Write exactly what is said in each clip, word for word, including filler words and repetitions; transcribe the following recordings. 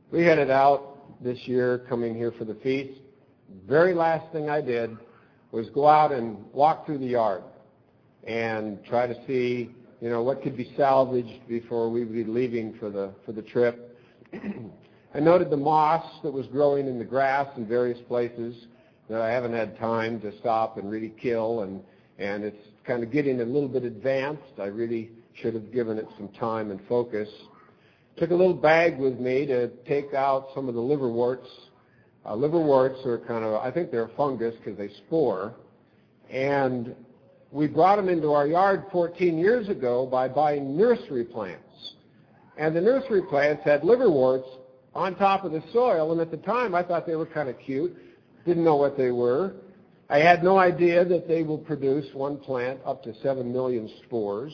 We headed out this year, coming here for the feast. Very last thing I did was go out and walk through the yard and try to see, you know, what could be salvaged before we would be leaving for the for the trip. I noted the moss that was growing in the grass in various places that I haven't had time to stop and really kill, and and it's kind of getting a little bit advanced. I really should have given it some time and focus. Took a little bag with me to take out some of the liverworts. Uh, liverworts are kind of, I think they're a fungus because they spore. And we brought them into our yard fourteen years ago by buying nursery plants. And the nursery plants had liverworts on top of the soil, and at the time I thought they were kind of cute. Didn't know what they were. I had no idea that they will produce one plant up to seven million spores.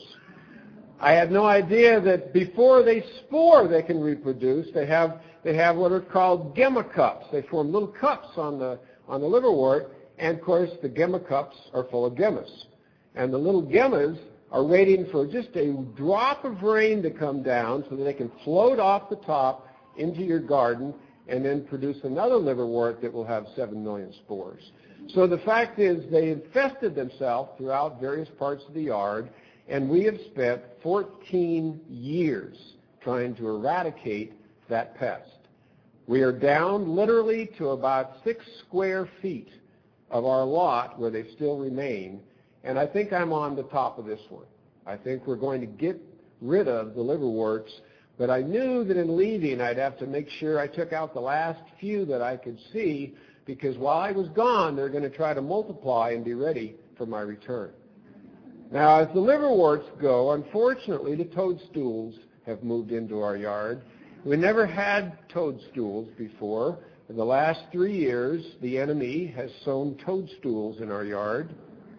I had no idea that before they spore they can reproduce. They have they have what are called gemma-cups. They form little cups on the on the liverwort, and of course the gemma-cups are full of gemmas. And the little gemmas are waiting for just a drop of rain to come down so that they can float off the top into your garden and then produce another liverwort that will have seven million spores. So the fact is they infested themselves throughout various parts of the yard, and we have spent fourteen years trying to eradicate that pest. We are down literally to about six square feet of our lot where they still remain, and I think I'm on the top of this one. I think we're going to get rid of the liverworts, but I knew that in leaving I'd have to make sure I took out the last few that I could see, because while I was gone, they're going to try to multiply and be ready for my return. Now, as the liverworts go, unfortunately, the toadstools have moved into our yard. We never had toadstools before. In the last three years, the enemy has sown toadstools in our yard.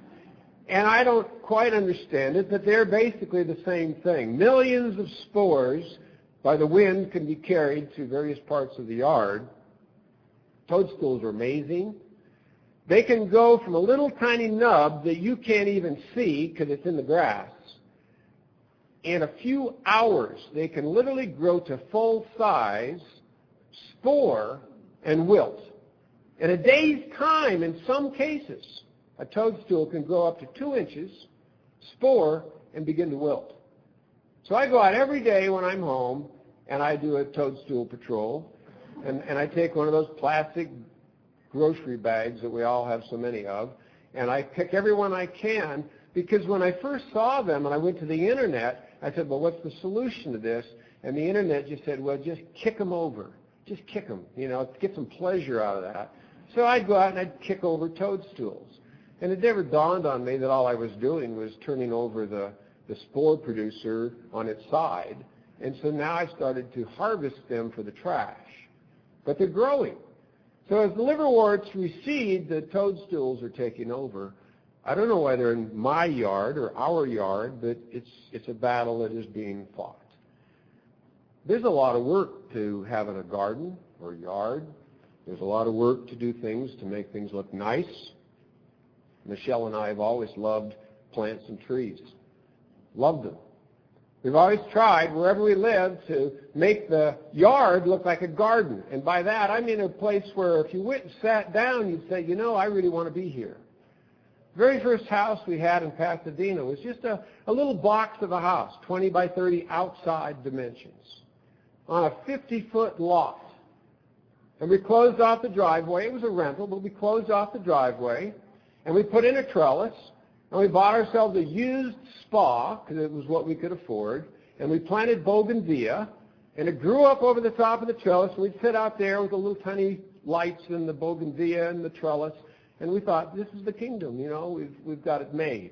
And I don't quite understand it, but they're basically the same thing. Millions of spores by the wind can be carried to various parts of the yard. Toadstools are amazing. They can go from a little tiny nub that you can't even see because it's in the grass. In a few hours, they can literally grow to full size, spore, and wilt. In a day's time, in some cases, a toadstool can grow up to two inches, spore, and begin to wilt. So I go out every day when I'm home, and I do a toadstool patrol, and, and I take one of those plastic grocery bags that we all have so many of, and I pick every one I can, because when I first saw them and I went to the internet, I said, well, what's the solution to this? And the internet just said, well, just kick them over. Just kick them, you know, get some pleasure out of that. So I'd go out and I'd kick over toadstools. And it never dawned on me that all I was doing was turning over the, the spore producer on its side. And so now I started to harvest them for the trash. But they're growing. So as the liverworts recede, the toadstools are taking over. I don't know whether in my yard or our yard, but it's it's a battle that is being fought. There's a lot of work to having a garden or yard. There's a lot of work to do things to make things look nice. Michelle and I have always loved plants and trees. Loved them. We've always tried, wherever we live, to make the yard look like a garden. And by that, I mean a place where if you went and sat down, you'd say, you know, I really want to be here. The very first house we had in Pasadena was just a, a little box of a house, twenty by thirty outside dimensions, on a fifty-foot lot. And we closed off the driveway. It was a rental, but we closed off the driveway, and we put in a trellis. And we bought ourselves a used spa, because it was what we could afford, and we planted bougainvillea, and it grew up over the top of the trellis, and we'd sit out there with the little tiny lights in the bougainvillea and the trellis, and we thought, this is the kingdom, you know, we've, we've got it made.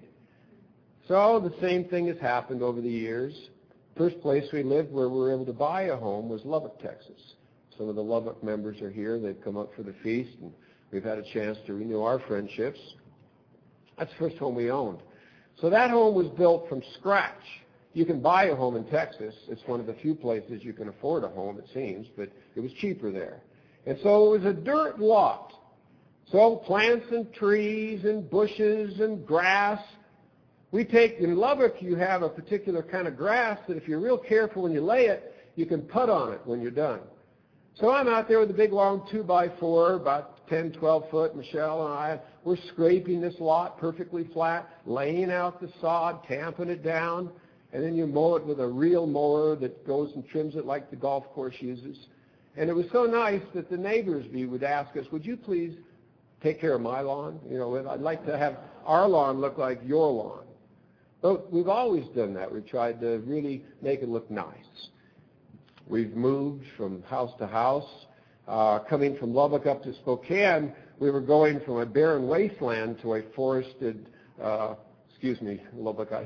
So the same thing has happened over the years. First place we lived where we were able to buy a home was Lubbock, Texas. Some of the Lubbock members are here. They've come up for the feast, and we've had a chance to renew our friendships. That's the first home we owned. So that home was built from scratch. You can buy a home in Texas. It's one of the few places you can afford a home, it seems, but it was cheaper there. And so it was a dirt lot. So plants and trees and bushes and grass. We take, in Lubbock, you have a particular kind of grass that if you're real careful when you lay it, you can putt on it when you're done. So I'm out there with a big long two by four, about ten, twelve foot. Michelle and I, we're scraping this lot perfectly flat, laying out the sod, tamping it down, and then you mow it with a real mower that goes and trims it like the golf course uses. And it was so nice that the neighbors would ask us, would you please take care of my lawn? You know, I'd like to have our lawn look like your lawn. But we've always done that. We've tried to really make it look nice. We've moved from house to house. Uh, coming from Lubbock up to Spokane, we were going from a barren wasteland to a forested, uh, excuse me, Lubbockites.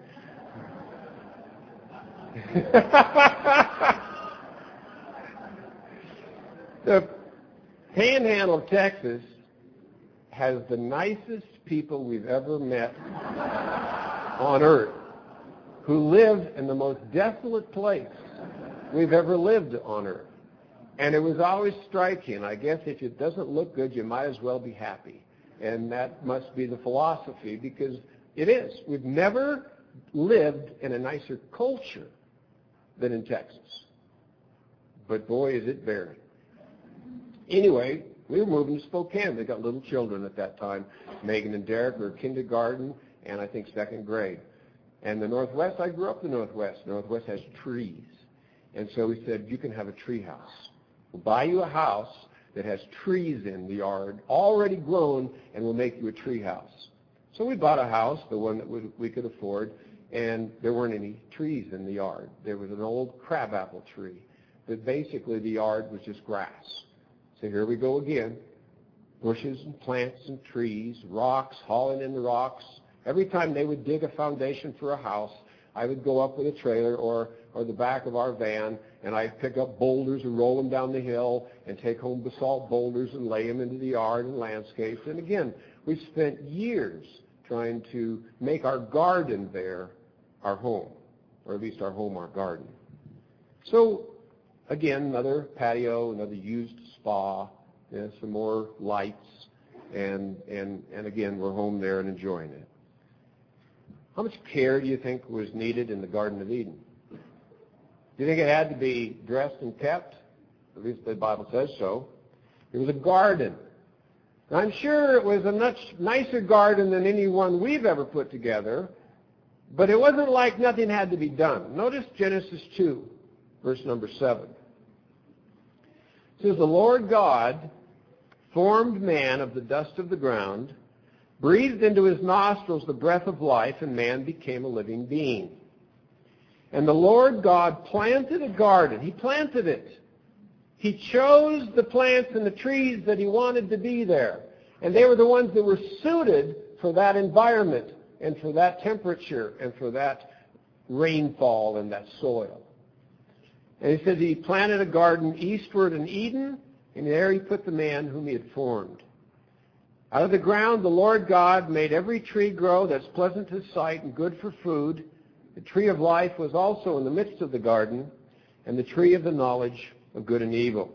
The Panhandle of Texas has the nicest people we've ever met on earth, who live in the most desolate place we've ever lived on earth. And it was always striking. I guess if it doesn't look good, you might as well be happy. And that must be the philosophy, because it is. We've never lived in a nicer culture than in Texas. But boy, is it barren. Anyway, we were moving to Spokane. They got little children at that time. Megan and Derek were kindergarten and I think second grade. And the Northwest, I grew up in the Northwest. The Northwest has trees. And so we said, you can have a tree house. We'll buy you a house that has trees in the yard, already grown, and we'll make you a tree house. So we bought a house, the one that we could afford, and there weren't any trees in the yard. There was an old crabapple tree, but basically the yard was just grass. So here we go again, bushes and plants and trees, rocks, hauling in the rocks. Every time they would dig a foundation for a house, I would go up with a trailer or, or the back of our van, and I'd pick up boulders and roll them down the hill and take home basalt boulders and lay them into the yard and landscapes. And again, we spent years trying to make our garden there our home, or at least our home our garden. So again, another patio, another used spa, you know, some more lights, and, and, and again, we're home there and enjoying it. How much care do you think was needed in the Garden of Eden? Do you think it had to be dressed and kept? At least the Bible says so. It was a garden. And I'm sure it was a much nicer garden than any one we've ever put together, but it wasn't like nothing had to be done. Notice Genesis two, verse number seven. It says, the Lord God formed man of the dust of the ground, breathed into his nostrils the breath of life, and man became a living being. And the Lord God planted a garden. He planted it. He chose the plants and the trees that he wanted to be there. And they were the ones that were suited for that environment and for that temperature and for that rainfall and that soil. And he says he planted a garden eastward in Eden, and there he put the man whom he had formed. Out of the ground the Lord God made every tree grow that's pleasant to sight and good for food. The tree of life was also in the midst of the garden, and the tree of the knowledge of good and evil.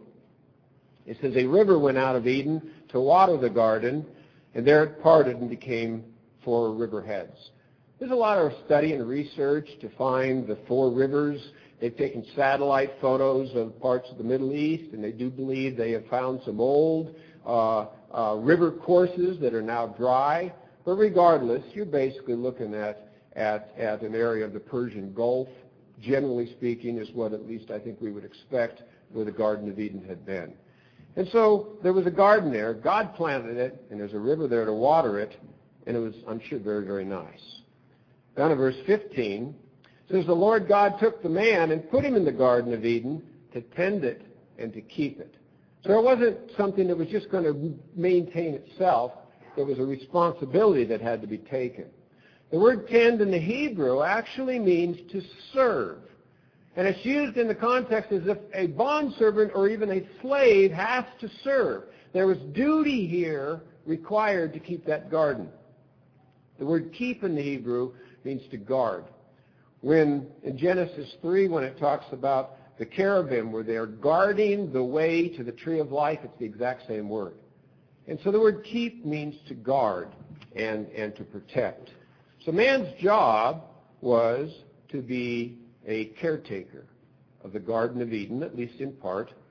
It says a river went out of Eden to water the garden, and there it parted and became four river heads. There's a lot of study and research to find the four rivers. They've taken satellite photos of parts of the Middle East, and they do believe they have found some old uh, uh, river courses that are now dry. But regardless, you're basically looking at, at, at an area of the Persian Gulf, generally speaking, is what at least I think we would expect where the Garden of Eden had been. And so there was a garden there. God planted it, and there's a river there to water it, and it was, I'm sure, very, very nice. Down in verse fifteen, it says, the Lord God took the man and put him in the Garden of Eden to tend it and to keep it. So it wasn't something that was just going to maintain itself. There was a responsibility that had to be taken. The word tend in the Hebrew actually means to serve. And it's used in the context as if a bondservant or even a slave has to serve. There was duty here required to keep that garden. The word keep in the Hebrew means to guard. When in Genesis three, when it talks about the cherubim were there guarding the way to the tree of life, it's the exact same word. And so the word keep means to guard and, and to protect. So man's job was to be a caretaker of the Garden of Eden, at least in part,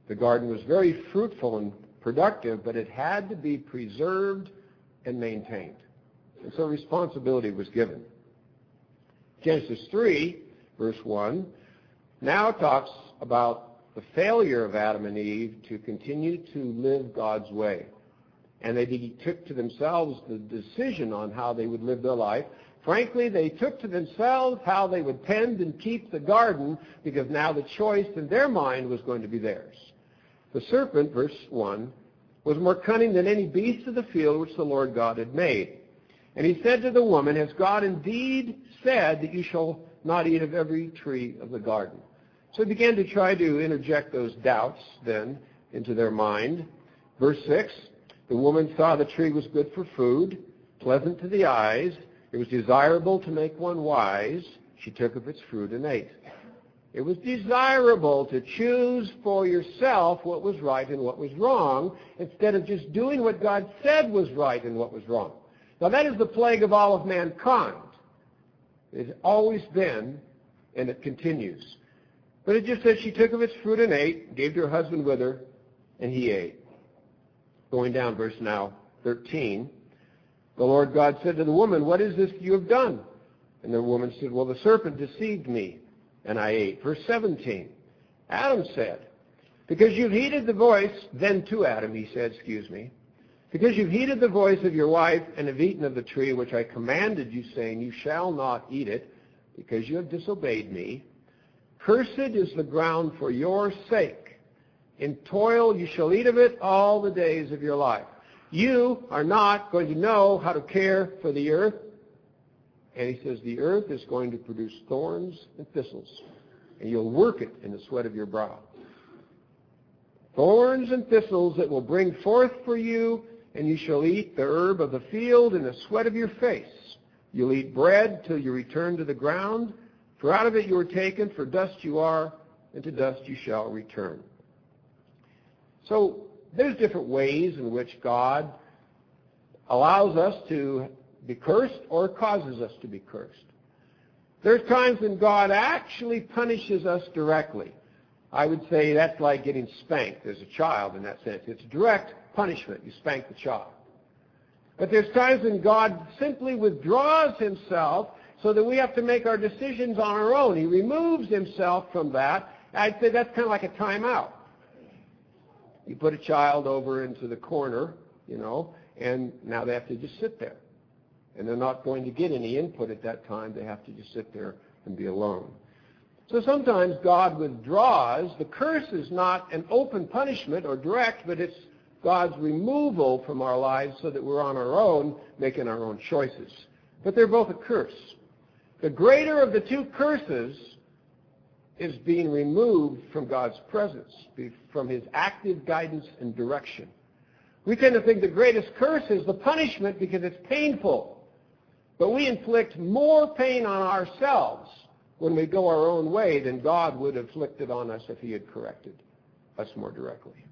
The garden was very fruitful and productive, but it had to be preserved and maintained. And so responsibility was given. Genesis three, verse one, now talks about the failure of Adam and Eve to continue to live God's way. And they took to themselves the decision on how they would live their life. Frankly, they took to themselves how they would tend and keep the garden, because now the choice in their mind was going to be theirs. The serpent, verse one, was more cunning than any beast of the field which the Lord God had made. And he said to the woman, has God indeed said that you shall not eat of every tree of the garden? So he began to try to interject those doubts then into their mind. Verse six, the woman saw the tree was good for food, pleasant to the eyes. It was desirable to make one wise. She took of its fruit and ate. It was desirable to choose for yourself what was right and what was wrong, instead of just doing what God said was right and what was wrong. Now that is the plague of all of mankind. It's always been, and it continues. But it just says she took of its fruit and ate, gave to her husband with her, and he ate. Going down, verse now thirteen. The Lord God said to the woman, what is this you have done? And the woman said, well, the serpent deceived me, and I ate. Verse seventeen. Adam said, because you've heeded the voice, then to Adam he said, excuse me, because you've heeded the voice of your wife and have eaten of the tree which I commanded you, saying, you shall not eat it, because you have disobeyed me. Cursed is the ground for your sake. In toil you shall eat of it all the days of your life. You are not going to know how to care for the earth. And he says the earth is going to produce thorns and thistles, and you'll work it in the sweat of your brow. Thorns and thistles that will bring forth for you, and you shall eat the herb of the field in the sweat of your face. You'll eat bread till you return to the ground, for out of it you were taken, for dust you are, and to dust you shall return. So there's different ways in which God allows us to be cursed or causes us to be cursed. There's times when God actually punishes us directly. I would say that's like getting spanked as a child in that sense. It's direct punishment. You spank the child. But there's times when God simply withdraws himself so that we have to make our decisions on our own. He removes himself from that. I'd say that's kind of like a timeout. You put a child over into the corner, you know, and now they have to just sit there. And they're not going to get any input at that time. They have to just sit there and be alone. So sometimes God withdraws. The curse is not an open punishment or direct, but it's God's removal from our lives so that we're on our own, making our own choices. But they're both a curse. The greater of the two curses is being removed from God's presence, from his active guidance and direction. We tend to think the greatest curse is the punishment because it's painful. But we inflict more pain on ourselves when we go our own way than God would have inflicted on us if he had corrected us more directly.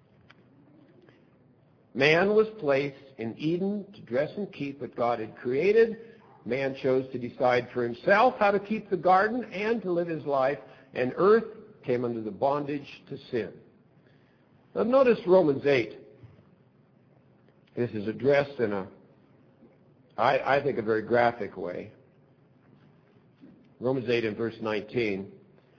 Man was placed in Eden to dress and keep what God had created. Man chose to decide for himself how to keep the garden and to live his life, and earth came under the bondage to sin. Now notice Romans eight. This is addressed in a, I, I think, a very graphic way. Romans eight and verse nineteen.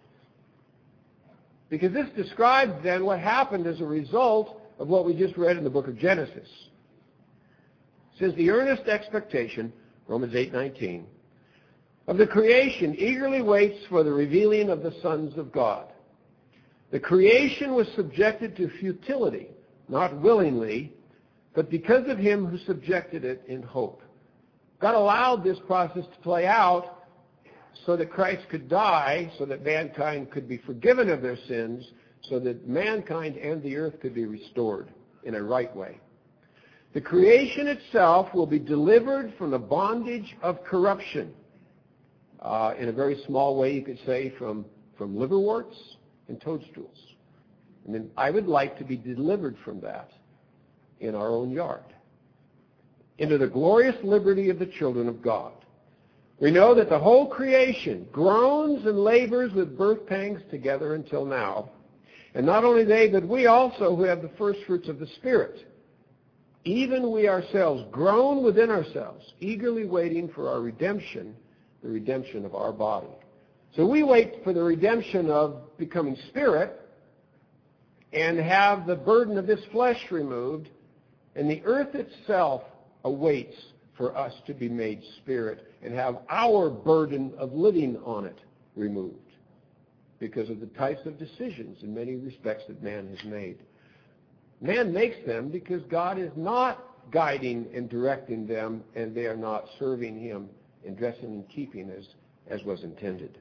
Because this describes then what happened as a result of what we just read in the book of Genesis. It says, the earnest expectation, Romans eight nineteen, of the creation eagerly waits for the revealing of the sons of God. The creation was subjected to futility, not willingly, but because of him who subjected it in hope. God allowed this process to play out so that Christ could die, so that mankind could be forgiven of their sins, so that mankind and the earth could be restored in a right way. The creation itself will be delivered from the bondage of corruption. Uh, in a very small way, you could say, from, from liverworts and toadstools. And then I would like to be delivered from that in our own yard, into the glorious liberty of the children of God. We know that the whole creation groans and labors with birth pangs together until now. And not only they, but we also who have the first fruits of the Spirit, even we ourselves, groan within ourselves, eagerly waiting for our redemption, the redemption of our body. So we wait for the redemption of becoming spirit and have the burden of this flesh removed, and the earth itself awaits for us to be made spirit and have our burden of living on it removed because of the types of decisions in many respects that man has made. Man makes them because God is not guiding and directing them, and they are not serving him in dressing and keeping as, as was intended.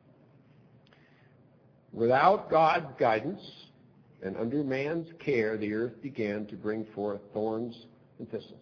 Without God's guidance and under man's care, the earth began to bring forth thorns and thistles.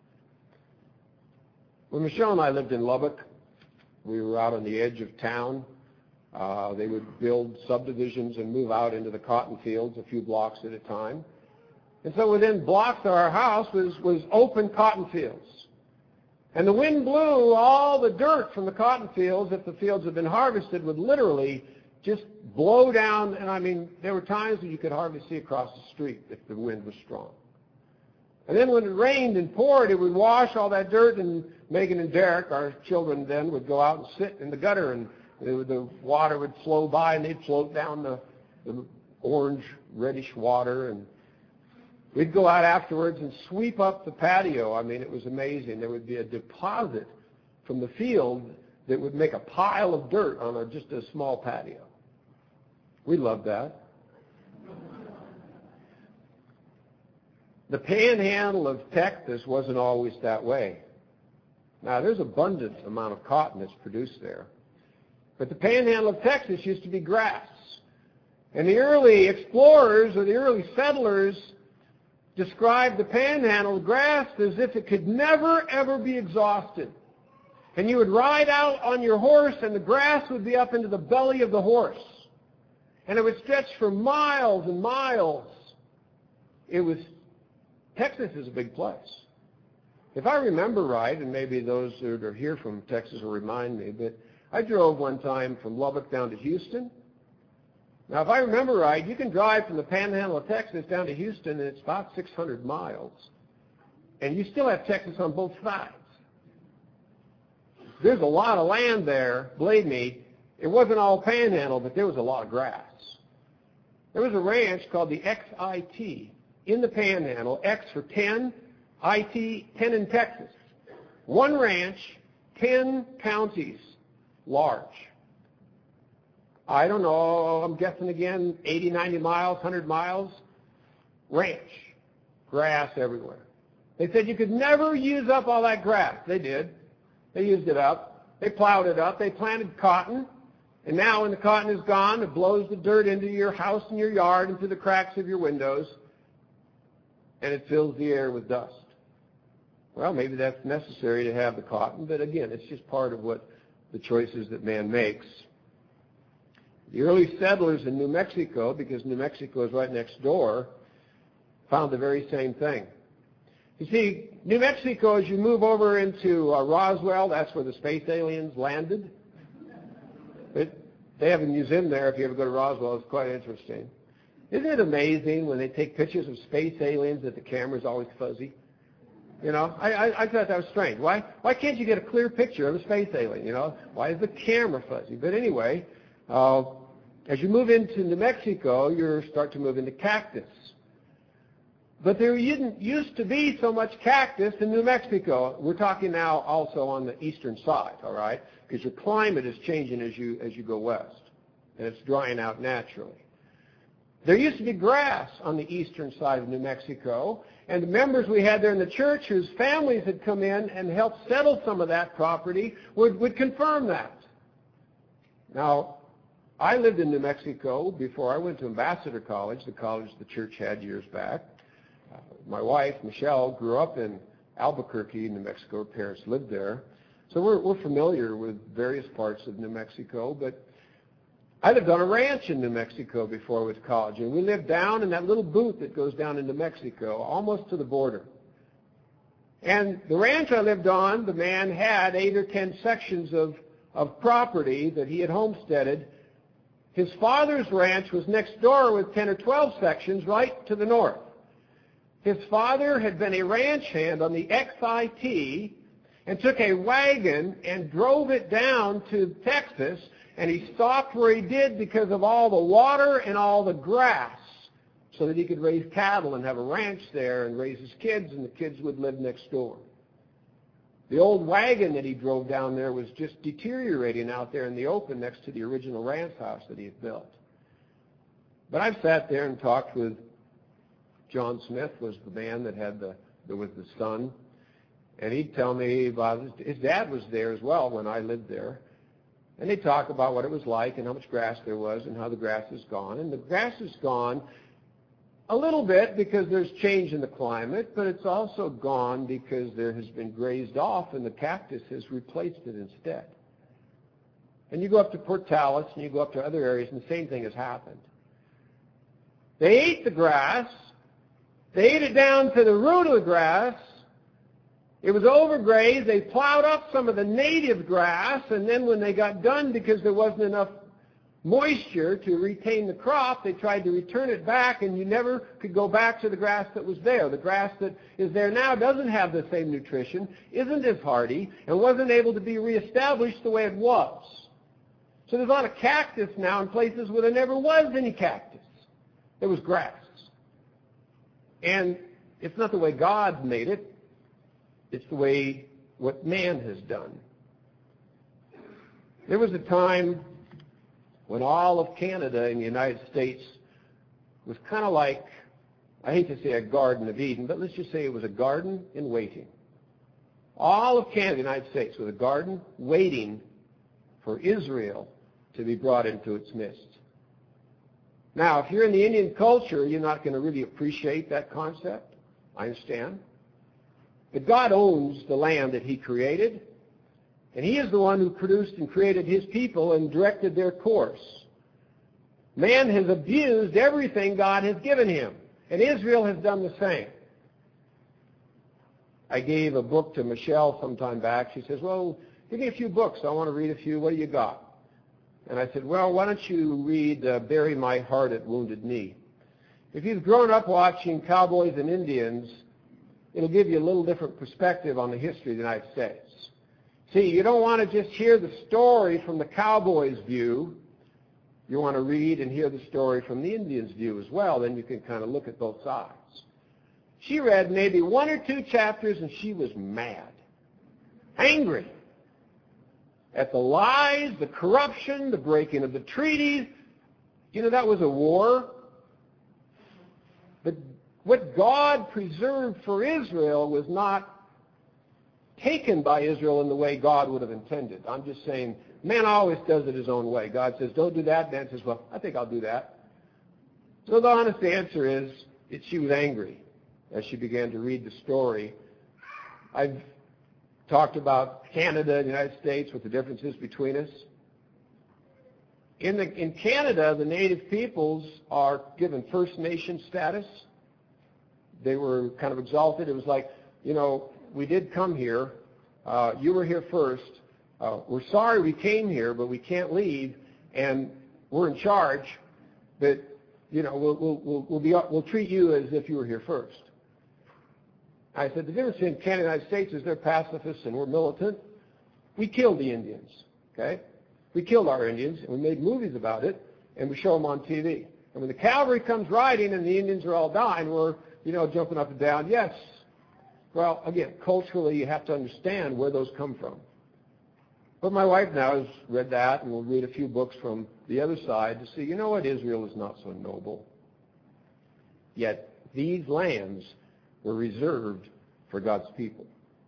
When Michelle and I lived in Lubbock, we were out on the edge of town. Uh, they would build subdivisions and move out into the cotton fields a few blocks at a time. And so within blocks of our house was, was open cotton fields. And the wind blew all the dirt from the cotton fields, if the fields had been harvested, would literally just blow down. And I mean, there were times when you could hardly see across the street if the wind was strong. And then when it rained and poured, it would wash all that dirt, and Megan and Derek, our children then, would go out and sit in the gutter, and the, the water would flow by, and they'd float down the, the orange, reddish water, and we'd go out afterwards and sweep up the patio. I mean, it was amazing. There would be a deposit from the field that would make a pile of dirt on a, just a small patio. We loved that. The panhandle of Texas wasn't always that way. Now, there's abundant amount of cotton that's produced there. But the panhandle of Texas used to be grass. And the early explorers or the early settlers described the panhandle of grass as if it could never, ever be exhausted. And you would ride out on your horse, and the grass would be up into the belly of the horse. And it would stretch for miles and miles. It was, Texas is a big place. If I remember right, and maybe those that are here from Texas will remind me, but I drove one time from Lubbock down to Houston. Now, if I remember right, you can drive from the panhandle of Texas down to Houston, and it's about six hundred miles. And you still have Texas on both sides. There's a lot of land there, believe me. It wasn't all panhandle, but there was a lot of grass. There was a ranch called the X I T in the panhandle, X for ten, I T, ten in Texas. One ranch, ten counties, large. I don't know, I'm guessing again, eighty, ninety miles, one hundred miles, ranch, grass everywhere. They said you could never use up all that grass. They did. They used it up. They plowed it up. They planted cotton. And now when the cotton is gone, it blows the dirt into your house and your yard and through the cracks of your windows, and it fills the air with dust. Well, maybe that's necessary to have the cotton, but again, it's just part of what the choices that man makes. The early settlers in New Mexico, because New Mexico is right next door, found the very same thing. You see, New Mexico, as you move over into uh, Roswell, that's where the space aliens landed. It, they have a museum there. If you ever go to Roswell, it's quite interesting. Isn't it amazing when they take pictures of space aliens that the camera's always fuzzy? You know, I, I, I thought that was strange. Why, why can't you get a clear picture of a space alien? You know, why is the camera fuzzy? But anyway, uh, as you move into New Mexico, you start to move into cactus. But there didn't used to be so much cactus in New Mexico. We're talking now also on the eastern side, all right? Because your climate is changing as you as you go west, and it's drying out naturally. There used to be grass on the eastern side of New Mexico, and the members we had there in the church whose families had come in and helped settle some of that property would, would confirm that. Now, I lived in New Mexico before I went to Ambassador College, the college the church had years back. Uh, my wife, Michelle, grew up in Albuquerque, New Mexico. Her parents lived there. So we're, we're familiar with various parts of New Mexico. But I lived on a ranch in New Mexico before I went to college. And we lived down in that little butte that goes down into Mexico, almost to the border. And the ranch I lived on, the man had eight or ten sections of, of property that he had homesteaded His father's ranch was next door with ten or twelve sections right to the north. His father had been a ranch hand on the X I T and took a wagon and drove it down to Texas, and he stopped where he did because of all the water and all the grass, so that he could raise cattle and have a ranch there and raise his kids, and the kids would live next door. The old wagon that he drove down there was just deteriorating out there in the open next to the original ranch house that he had built. But I've sat there and talked with John Smith, was the man that had the, that was the son, and he'd tell me about his, his dad was there as well when I lived there. And they'd talk about what it was like and how much grass there was and how the grass is gone. And the grass is gone a little bit because there's change in the climate, but it's also gone because there has been grazed off and the cactus has replaced it instead. And you go up to Portales and you go up to other areas and the same thing has happened. They ate the grass. They ate it down to the root of the grass. It was overgrazed. They plowed up some of the native grass, and then when they got done, because there wasn't enough moisture to retain the crop, they tried to return it back, and you never could go back to the grass that was there. The grass that is there now doesn't have the same nutrition, isn't as hardy, and wasn't able to be reestablished the way it was. So there's a lot of cactus now in places where there never was any cactus. There was grass. And it's not the way God made it. It's the way what man has done. There was a time when all of Canada and the United States was kind of like, I hate to say a Garden of Eden, but let's just say it was a garden in waiting. All of Canada, the United States, was a garden waiting for Israel to be brought into its midst. Now, if you're in the Indian culture, you're not going to really appreciate that concept. I understand. But God owns the land that he created, and he is the one who produced and created his people and directed their course. Man has abused everything God has given him, and Israel has done the same. I gave a book to Michelle some time back. She says, well, give me a few books. I want to read a few. What do you got? And I said, well, why don't you read uh, Bury My Heart at Wounded Knee? If you've grown up watching cowboys and Indians, it'll give you a little different perspective on the history of the United States. See, you don't want to just hear the story from the cowboy's view. You want to read and hear the story from the Indian's view as well. Then you can kind of look at both sides. She read maybe one or two chapters, and she was mad, angry at the lies, the corruption, the breaking of the treaties. You know, that was a war. But what God preserved for Israel was not taken by Israel in the way God would have intended. I'm just saying, man always does it his own way. God says, don't do that. Man says, well, I think I'll do that. So the honest answer is that she was angry as she began to read the story. I've talked about Canada and the United States, what the difference is between us. In, the, in Canada, the native peoples are given First Nation status. They were kind of exalted. It was like, you know, we did come here. Uh, you were here first. Uh, we're sorry we came here, but we can't leave, and we're in charge. But you know, we'll we'll we'll, we'll be we'll treat you as if you were here first. I said the difference in Canada and the United States is they're pacifists and we're militant. We killed the Indians. Okay, we killed our Indians, and we made movies about it, and we show them on T V. And when the cavalry comes riding and the Indians are all dying, we're you know jumping up and down. Yes. Well, again, culturally, you have to understand where those come from. But my wife now has read that, and we'll read a few books from the other side to see, you know what, Israel is not so noble. Yet these lands were reserved for God's people.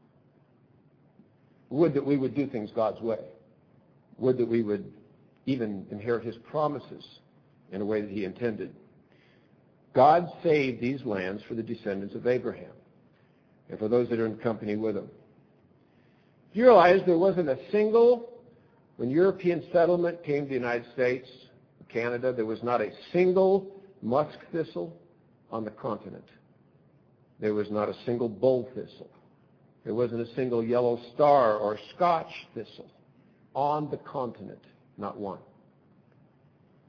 Would that we would do things God's way. Would that we would even inherit his promises in a way that he intended. God saved these lands for the descendants of Abraham and for those that are in company with him. You realize there wasn't a single, when European settlement came to the United States, Canada, there was not a single musk thistle on the continent. There was not a single bull thistle. There wasn't a single yellow star or Scotch thistle on the continent, not one.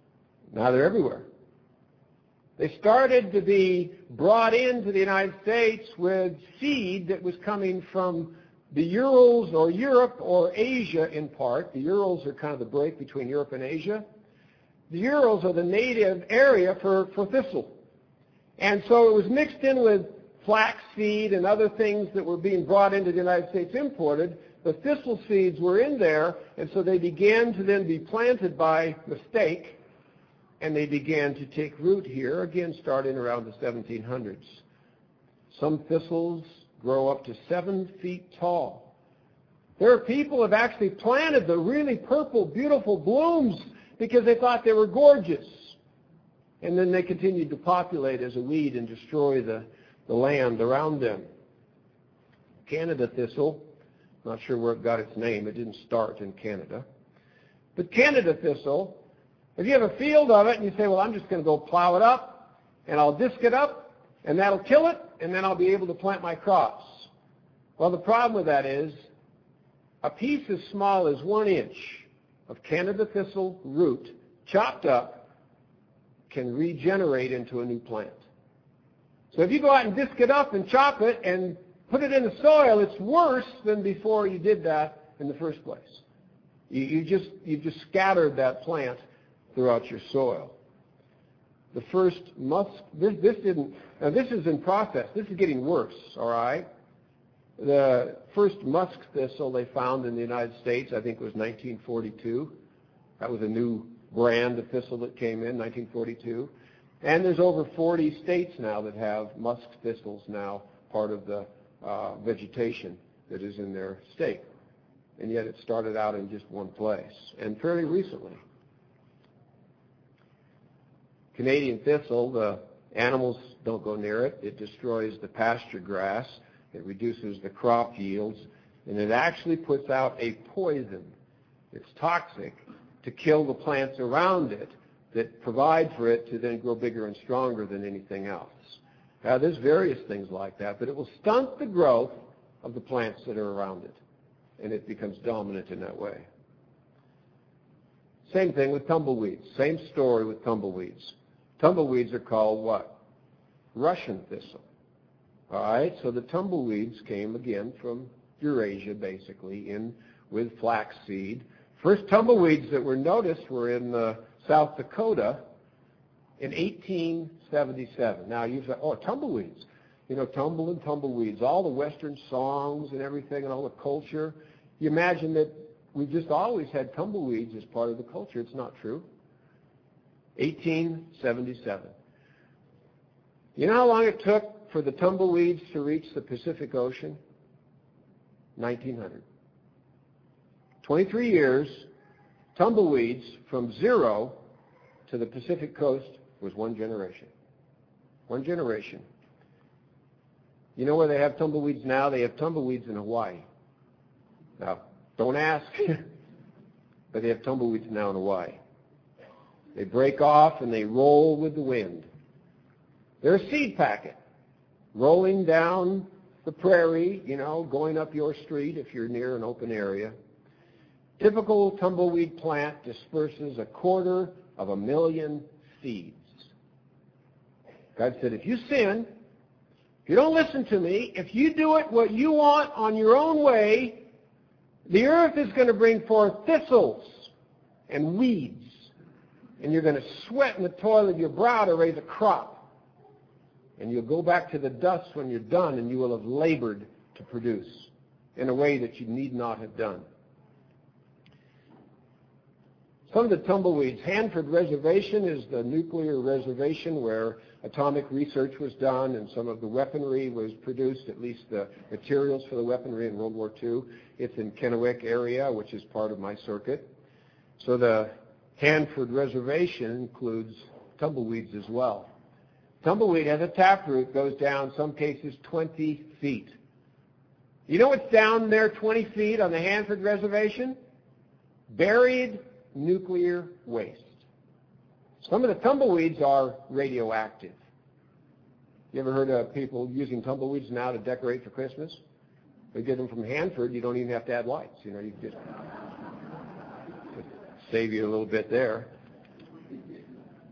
Now they're everywhere. They started to be brought into the United States with seed that was coming from the Urals or Europe or Asia in part. The Urals are kind of the break between Europe and Asia. The Urals are the native area for, for thistle. And so it was mixed in with flaxseed and other things that were being brought into the United States imported. The thistle seeds were in there, and so they began to then be planted by mistake, and they began to take root here, again starting around the seventeen hundreds. Some thistles grow up to seven feet tall. There are people who have actually planted the really purple, beautiful blooms because they thought they were gorgeous. And then they continued to populate as a weed and destroy the, the land around them. Canada thistle, not sure where it got its name. It didn't start in Canada. But Canada thistle, if you have a field of it and you say, well, I'm just going to go plow it up and I'll disc it up and that'll kill it and then I'll be able to plant my crops. Well, the problem with that is a piece as small as one inch of Canada thistle root chopped up can regenerate into a new plant. So if you go out and disc it up and chop it and put it in the soil, it's worse than before you did that in the first place. You, you just you just scattered that plant throughout your soil. The first musk, this, this didn't, now this is in process. This is getting worse, all right? The first musk thistle they found in the United States, I think, was nineteen forty-two. That was a new brand of thistle that came in, nineteen forty-two. And there's over forty states now that have musk thistles now, part of the uh, vegetation that is in their state. And yet it started out in just one place, and fairly recently. Canadian thistle, the animals don't go near it. It destroys the pasture grass. It reduces the crop yields. And it actually puts out a poison. It's toxic to kill the plants around it that provide for it to then grow bigger and stronger than anything else. Now, there's various things like that, but it will stunt the growth of the plants that are around it, and it becomes dominant in that way. Same thing with tumbleweeds. Same story with tumbleweeds. Tumbleweeds are called what? Russian thistle. All right, so the tumbleweeds came again from Eurasia, basically, in with flaxseed. First tumbleweeds that were noticed were in uh, South Dakota in eighteen seventy-seven. Now, you say, oh, tumbleweeds. You know, tumble and tumbleweeds, all the Western songs and everything and all the culture. You imagine that we've just always had tumbleweeds as part of the culture. It's not true. eighteen seventy-seven. You know how long it took for the tumbleweeds to reach the Pacific Ocean? nineteen hundred. twenty-three years, tumbleweeds from zero to the Pacific coast was one generation. One generation. You know where they have tumbleweeds now? They have tumbleweeds in Hawaii. Now, don't ask, but they have tumbleweeds now in Hawaii. They break off and they roll with the wind. They're a seed packet rolling down the prairie, you know, going up your street if you're near an open area. Typical tumbleweed plant disperses a quarter of a million seeds. God said, if you sin, if you don't listen to me, if you do it what you want on your own way, the earth is going to bring forth thistles and weeds, and you're going to sweat in the toil of your brow to raise a crop. And you'll go back to the dust when you're done, and you will have labored to produce in a way that you need not have done. Some of the tumbleweeds. Hanford Reservation is the nuclear reservation where atomic research was done and some of the weaponry was produced, at least the materials for the weaponry in World War Two. It's in Kennewick area, which is part of my circuit. So the Hanford Reservation includes tumbleweeds as well. Tumbleweed has a taproot, goes down, some cases, twenty feet. You know what's down there twenty feet on the Hanford Reservation? Buried nuclear waste. Some of the tumbleweeds are radioactive. You ever heard of people using tumbleweeds now to decorate for Christmas? They get them from Hanford. You don't even have to add lights. You know, you just, just save you a little bit there.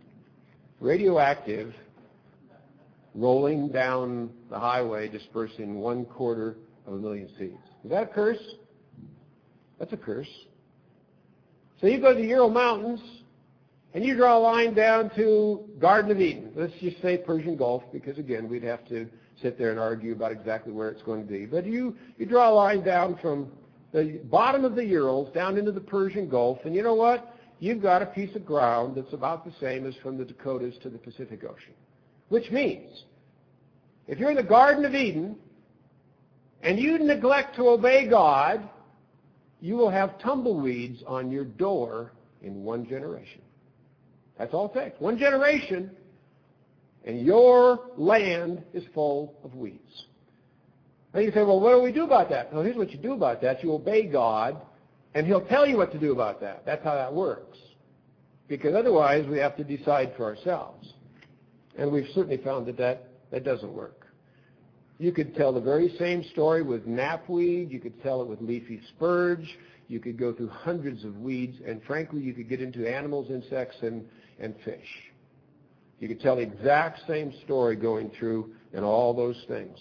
radioactive, rolling down the highway, dispersing one quarter of a million seeds. Is that a curse? That's a curse. So you go to the Ural Mountains, and you draw a line down to Garden of Eden. Let's just say Persian Gulf, because, again, we'd have to sit there and argue about exactly where it's going to be. But you, you draw a line down from the bottom of the Urals down into the Persian Gulf, and you know what? You've got a piece of ground that's about the same as from the Dakotas to the Pacific Ocean. Which means, if you're in the Garden of Eden, and you neglect to obey God, you will have tumbleweeds on your door in one generation. That's all it takes. One generation, and your land is full of weeds. Now you say, well, what do we do about that? Well, here's what you do about that. You obey God, and He'll tell you what to do about that. That's how that works. Because otherwise, we have to decide for ourselves. And we've certainly found that that, that doesn't work. You could tell the very same story with knapweed. You could tell it with leafy spurge. You could go through hundreds of weeds. And frankly, you could get into animals, insects, and, and fish. You could tell the exact same story going through and all those things.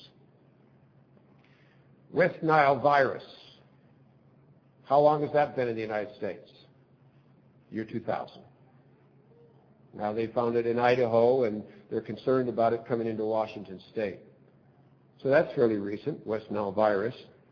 West Nile virus. How long has that been in the United States? Year two thousand. Now they found it in Idaho, and they're concerned about it coming into Washington State. So that's fairly recent, West Nile virus.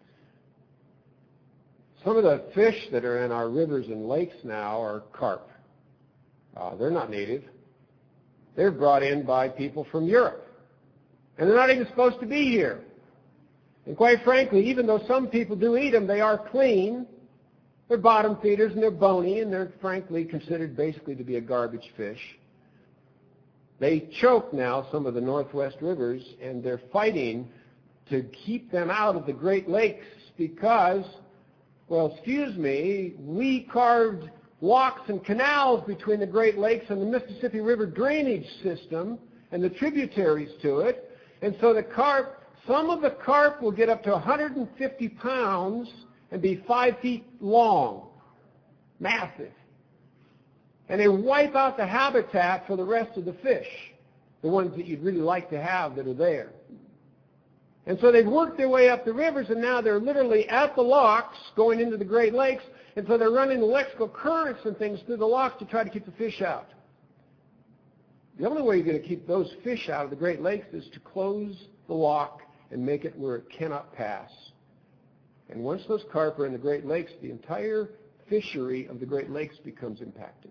Some of the fish that are in our rivers and lakes now are carp. Uh, they're not native. They're brought in by people from Europe. And they're not even supposed to be here. And quite frankly, even though some people do eat them, they are clean. They're bottom feeders and they're bony, and they're frankly considered basically to be a garbage fish. They choke now some of the Northwest rivers, and they're fighting to keep them out of the Great Lakes because, well, excuse me, we carved walks and canals between the Great Lakes and the Mississippi River drainage system and the tributaries to it. And so the carp, some of the carp will get up to one hundred fifty pounds and be five feet long. Massive. And they wipe out the habitat for the rest of the fish, the ones that you'd really like to have that are there. And so they've worked their way up the rivers, and now they're literally at the locks going into the Great Lakes, and so they're running electrical currents and things through the locks to try to keep the fish out. The only way you're going to keep those fish out of the Great Lakes is to close the lock and make it where it cannot pass. And once those carp are in the Great Lakes, the entire fishery of the Great Lakes becomes impacted.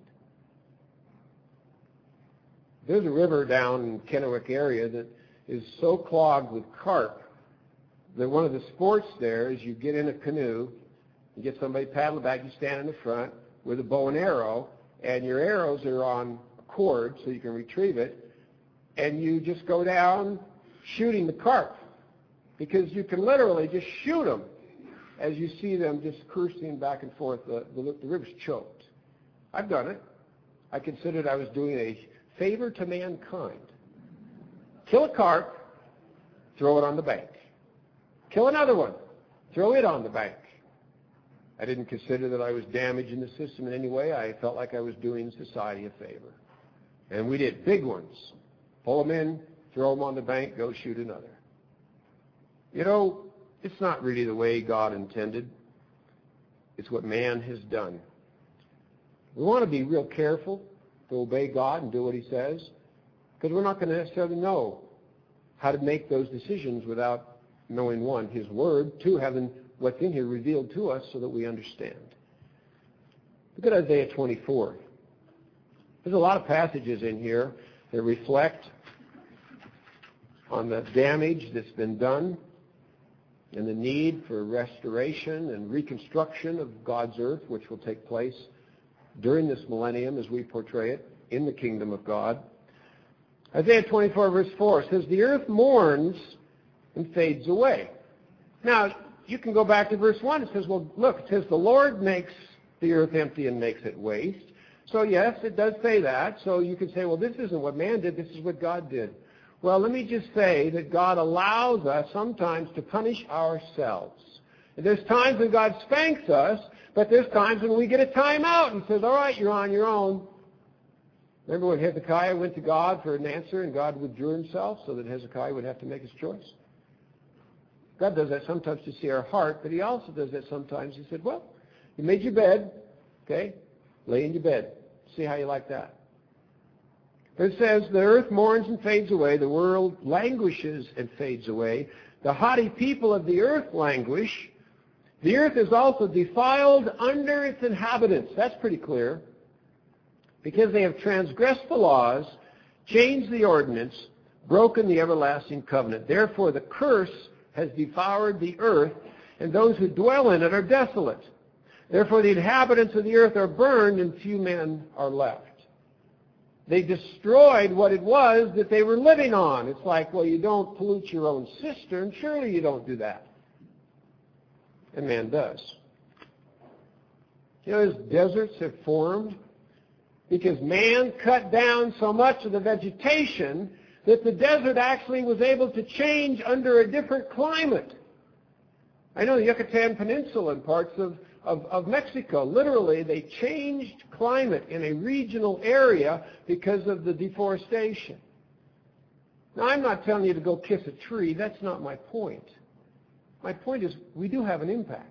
There's a river down in Kennewick area that is so clogged with carp that one of the sports there is you get in a canoe, you get somebody paddle back, you stand in the front with a bow and arrow, and your arrows are on a cord so you can retrieve it, and you just go down shooting the carp because you can literally just shoot them as you see them just coursing back and forth. The, the, the river's choked. I've done it. I considered I was doing a favor to mankind. Kill a carp, throw it on the bank. Kill another one, throw it on the bank. I didn't consider that I was damaging the system in any way. I felt like I was doing society a favor. And we did big ones. Pull them in, throw them on the bank, go shoot another. You know, it's not really the way God intended. It's what man has done. We want to be real careful to obey God and do what He says, because we're not going to necessarily know how to make those decisions without knowing, one, His Word, two, having what's in here revealed to us so that we understand. Look at Isaiah twenty-four. There's a lot of passages in here that reflect on the damage that's been done and the need for restoration and reconstruction of God's earth, which will take place during this millennium as we portray it in the kingdom of God. Isaiah twenty-four, verse four says, "The earth mourns and fades away." Now, you can go back to verse one. It says, well, look, it says, "The Lord makes the earth empty and makes it waste." So, yes, it does say that. So you can say, well, this isn't what man did. This is what God did. Well, let me just say that God allows us sometimes to punish ourselves. And there's times when God spanks us, but there's times when we get a time out and says, all right, you're on your own. Remember when Hezekiah went to God for an answer and God withdrew himself so that Hezekiah would have to make his choice? God does that sometimes to see our heart, but he also does that sometimes. He said, well, you made your bed, okay? Lay in your bed. See how you like that. But it says, the earth mourns and fades away, the world languishes and fades away. The haughty people of the earth languish. The earth is also defiled under its inhabitants. That's pretty clear. Because they have transgressed the laws, changed the ordinance, broken the everlasting covenant. Therefore the curse has devoured the earth, and those who dwell in it are desolate. Therefore the inhabitants of the earth are burned, and few men are left. They destroyed what it was that they were living on. It's like, well, you don't pollute your own cistern. Surely you don't do that. And man does. You know, as deserts have formed because man cut down so much of the vegetation that the desert actually was able to change under a different climate. I know the Yucatan Peninsula and parts of, of, of Mexico, literally they changed climate in a regional area because of the deforestation. Now, I'm not telling you to go kiss a tree. That's not my point. My point is we do have an impact.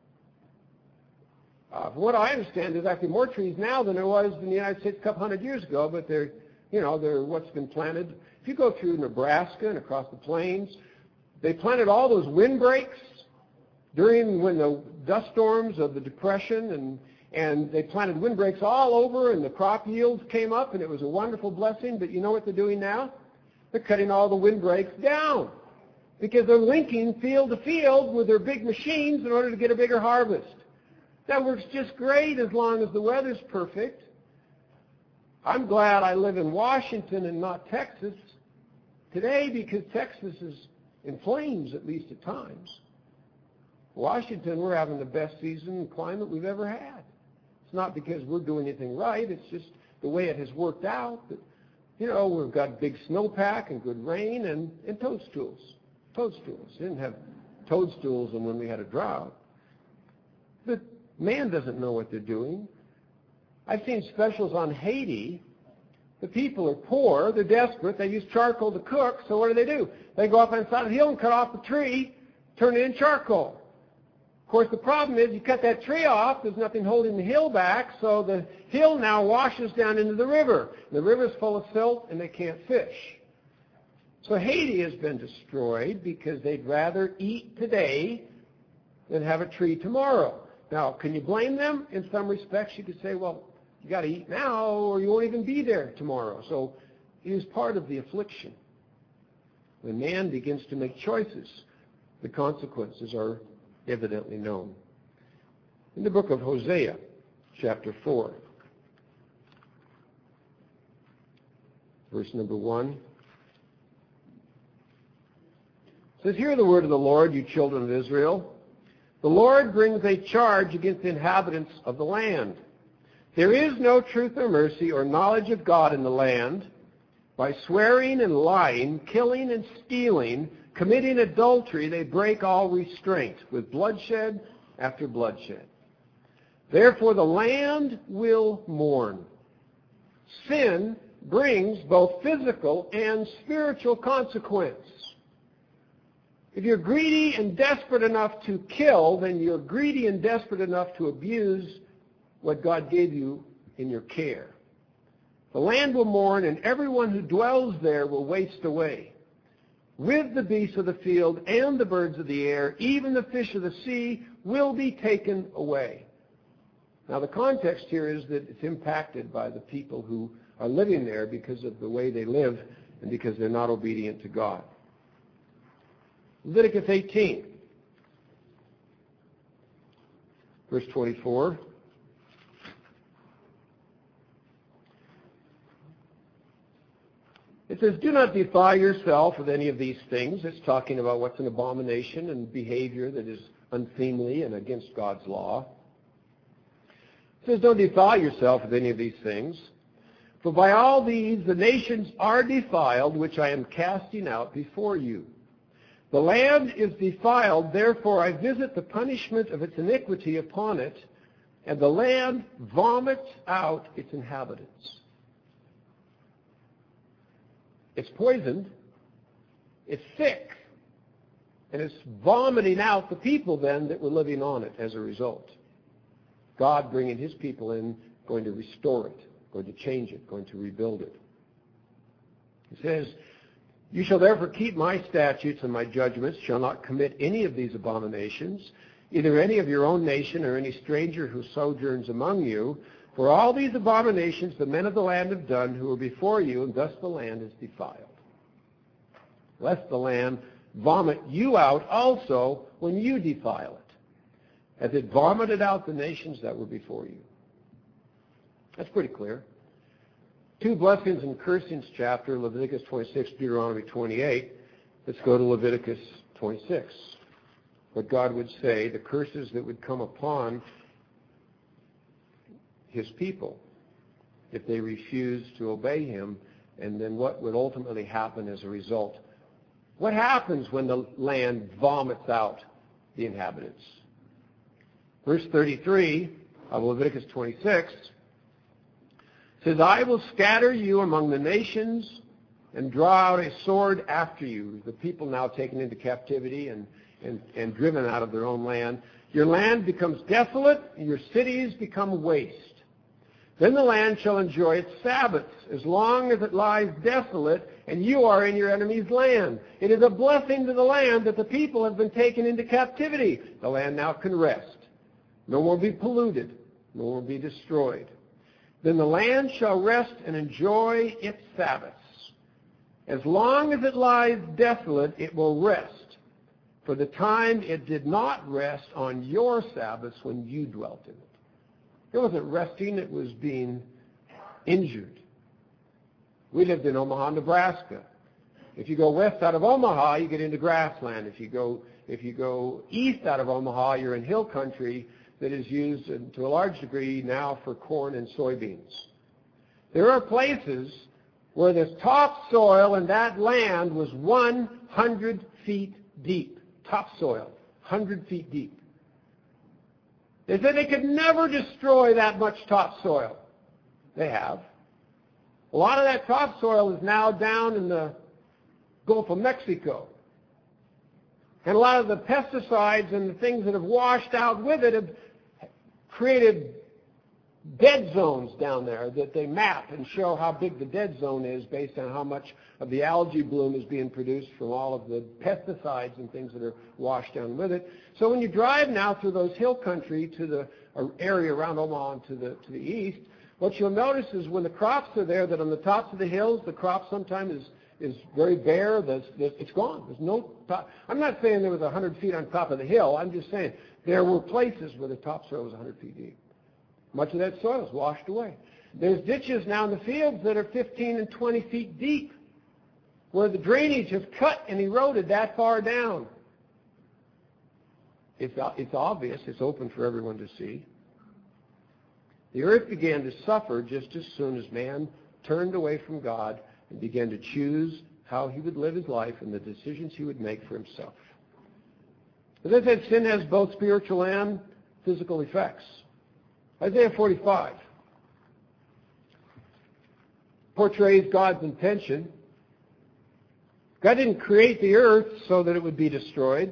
Uh, from what I understand, there's actually more trees now than there was in the United States a couple hundred years ago, but they're, you know, they're what's been planted. If you go through Nebraska and across the plains, they planted all those windbreaks during when the dust storms of the Depression, and, and they planted windbreaks all over, and the crop yields came up, and it was a wonderful blessing. But you know what they're doing now? They're cutting all the windbreaks down because they're linking field to field with their big machines in order to get a bigger harvest. That works just great as long as the weather's perfect. I'm glad I live in Washington and not Texas today because Texas is in flames, at least at times. Washington, we're having the best season and climate we've ever had. It's not because we're doing anything right. It's just the way it has worked out. That, you know, we've got big snowpack and good rain and, and toadstools. Toadstools. We didn't have toadstools when we had a drought. But man doesn't know what they're doing. I've seen specials on Haiti. The people are poor. They're desperate. They use charcoal to cook. So what do they do? They go up on the side of the hill and cut off the tree, turn it into charcoal. Of course, the problem is you cut that tree off, there's nothing holding the hill back, so the hill now washes down into the river. The river's full of silt, and they can't fish. So Haiti has been destroyed because they'd rather eat today than have a tree tomorrow. Now, can you blame them? In some respects, you could say, well, you got to eat now or you won't even be there tomorrow. So it is part of the affliction. When man begins to make choices, the consequences are evidently known. In the book of Hosea, chapter four, verse number one, it says, "Hear the word of the Lord, you children of Israel. The Lord brings a charge against the inhabitants of the land. There is no truth or mercy or knowledge of God in the land. By swearing and lying, killing and stealing, committing adultery, they break all restraint with bloodshed after bloodshed. Therefore the land will mourn. Sin brings both physical and spiritual consequence. If you're greedy and desperate enough to kill, then you're greedy and desperate enough to abuse what God gave you in your care. The land will mourn, and everyone who dwells there will waste away. With the beasts of the field and the birds of the air, even the fish of the sea will be taken away." Now the context here is that it's impacted by the people who are living there because of the way they live and because they're not obedient to God. Leviticus eighteen, verse twenty-four. It says, "Do not defile yourself with any of these things." It's talking about what's an abomination and behavior that is unseemly and against God's law. It says, "Don't defile yourself with any of these things. For by all these the nations are defiled, which I am casting out before you. The land is defiled, therefore I visit the punishment of its iniquity upon it, and the land vomits out its inhabitants." It's poisoned. It's sick. And it's vomiting out the people then that were living on it as a result. God bringing his people in, going to restore it, going to change it, going to rebuild it. He says, you shall therefore keep my statutes and my judgments, shall not commit any of these abominations, either any of your own nation or any stranger who sojourns among you. For all these abominations the men of the land have done who were before you, and thus the land is defiled. Lest the land vomit you out also when you defile it, as it vomited out the nations that were before you. That's pretty clear. Two blessings and cursings chapter, Leviticus twenty-six, Deuteronomy twenty-eight. Let's go to Leviticus twenty-six. What God would say, the curses that would come upon his people if they refused to obey him, and then what would ultimately happen as a result. What happens when the land vomits out the inhabitants? Verse thirty-three of Leviticus twenty-six says, I will scatter you among the nations and draw out a sword after you. The people now taken into captivity and, and, and driven out of their own land. Your land becomes desolate, and your cities become waste. Then the land shall enjoy its Sabbaths as long as it lies desolate, and you are in your enemy's land. It is a blessing to the land that the people have been taken into captivity. The land now can rest. No more be polluted. No more be destroyed. Then the land shall rest and enjoy its Sabbaths. As long as it lies desolate, it will rest. For the time it did not rest on your Sabbaths when you dwelt in it. It wasn't resting, it was being injured. We lived in Omaha, Nebraska. If you go west out of Omaha, you get into grassland. If you go, if you go east out of Omaha, you're in hill country that is used to a large degree now for corn and soybeans. There are places where this topsoil in that land was one hundred feet deep. Topsoil, one hundred feet deep. They said they could never destroy that much topsoil. They have. A lot of that topsoil is now down in the Gulf of Mexico. And a lot of the pesticides and the things that have washed out with it have created dead zones down there that they map and show how big the dead zone is based on how much of the algae bloom is being produced from all of the pesticides and things that are washed down with it. So when you drive now through those hill country to the area around Omaha and to the, to the east, what you'll notice is when the crops are there, that on the tops of the hills, the crop sometimes is, is very bare. That's, that's, it's gone. There's no top. I'm not saying there was one hundred feet on top of the hill. I'm just saying there were places where the topsoil was one hundred feet deep. Much of that soil is washed away. There's ditches now in the fields that are fifteen and twenty feet deep, where the drainage has cut and eroded that far down. It's, it's obvious. It's open for everyone to see. The earth began to suffer just as soon as man turned away from God and began to choose how he would live his life and the decisions he would make for himself. As I said, sin has both spiritual and physical effects. Isaiah forty-five portrays God's intention. God didn't create the earth so that it would be destroyed.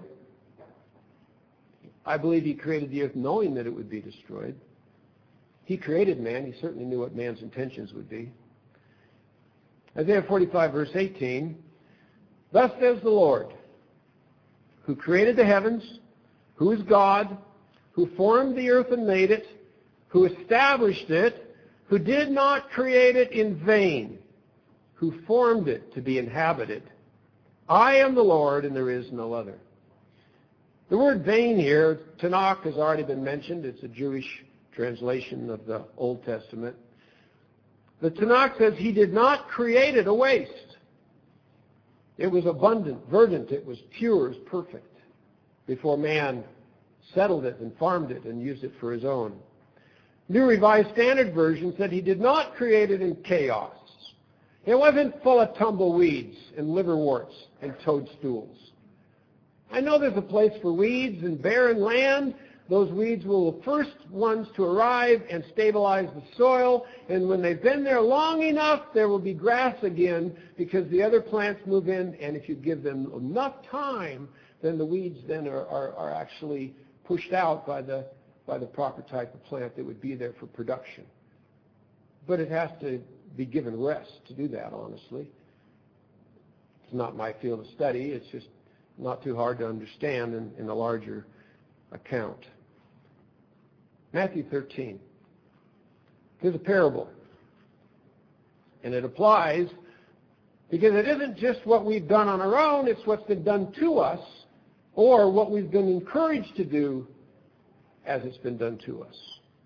I believe he created the earth knowing that it would be destroyed. He created man. He certainly knew what man's intentions would be. Isaiah forty-five, verse eighteen, thus says the Lord, who created the heavens, who is God, who formed the earth and made it, who established it, who did not create it in vain, who formed it to be inhabited. I am the Lord, and there is no other. The word vain here, Tanakh, has already been mentioned. It's a Jewish translation of the Old Testament. The Tanakh says he did not create it a waste. It was abundant, verdant, it was pure, it was perfect before man settled it and farmed it and used it for his own. New Revised Standard Version said he did not create it in chaos. It wasn't full of tumbleweeds and liverworts and toadstools. I know there's a place for weeds and barren land, those weeds will be the first ones to arrive and stabilize the soil. And when they've been there long enough, there will be grass again because the other plants move in. And if you give them enough time, then the weeds then are, are, are actually pushed out by the, by the proper type of plant that would be there for production. But it has to be given rest to do that, honestly. It's not my field of study. It's just not too hard to understand in, in a larger account. Matthew thirteen. There's a parable. And it applies because it isn't just what we've done on our own, it's what's been done to us or what we've been encouraged to do as it's been done to us.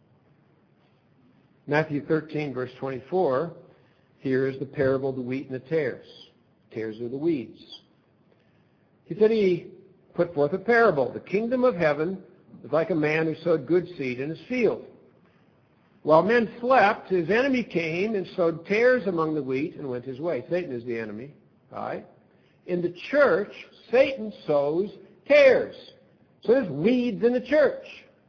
Matthew thirteen, verse twenty-four, here is the parable of the wheat and the tares. Tares are the weeds. He said he put forth a parable. The kingdom of heaven is like a man who sowed good seed in his field. While men slept, his enemy came and sowed tares among the wheat and went his way. Satan is the enemy. All right? In the church, Satan sows tares. So there's weeds in the church.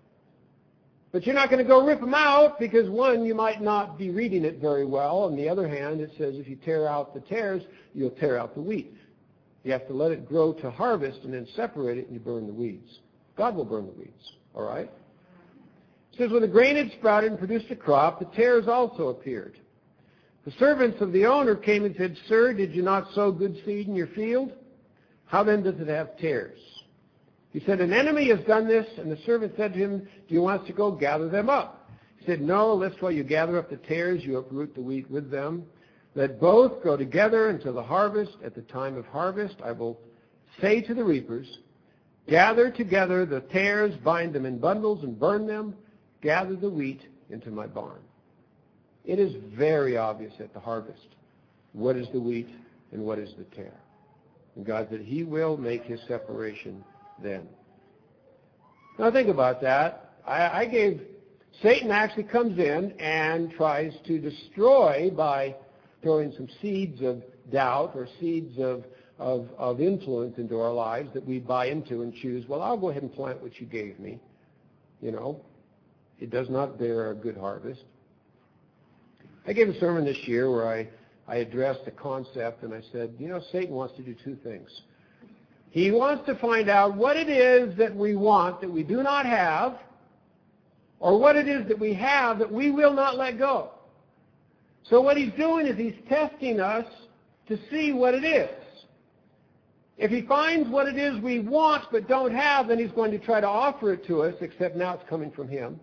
But you're not going to go rip them out because, one, you might not be reading it very well. On the other hand, it says if you tear out the tares, you'll tear out the wheat. You have to let it grow to harvest and then separate it and you burn the weeds. God will burn the weeds. All right? It says when the grain had sprouted and produced a crop, the tares also appeared. The servants of the owner came and said, Sir, did you not sow good seed in your field? How then does it have tares? He said, an enemy has done this, and the servant said to him, do you want us to go gather them up? He said, no, lest while you gather up the tares, you uproot the wheat with them. Let both go together until the harvest. At the time of harvest, I will say to the reapers, gather together the tares, bind them in bundles, and burn them. Gather the wheat into my barn. It is very obvious at the harvest what is the wheat and what is the tare. And God said he will make his separation then. Now think about that. I, I gave, Satan actually comes in and tries to destroy by throwing some seeds of doubt or seeds of, of, of influence into our lives that we buy into and choose, well, I'll go ahead and plant what you gave me. You know, it does not bear a good harvest. I gave a sermon this year where I, I addressed a concept and I said, you know, Satan wants to do two things. He wants to find out what it is that we want that we do not have, or what it is that we have that we will not let go. So what he's doing is he's testing us to see what it is. If he finds what it is we want but don't have, then he's going to try to offer it to us, except now it's coming from him.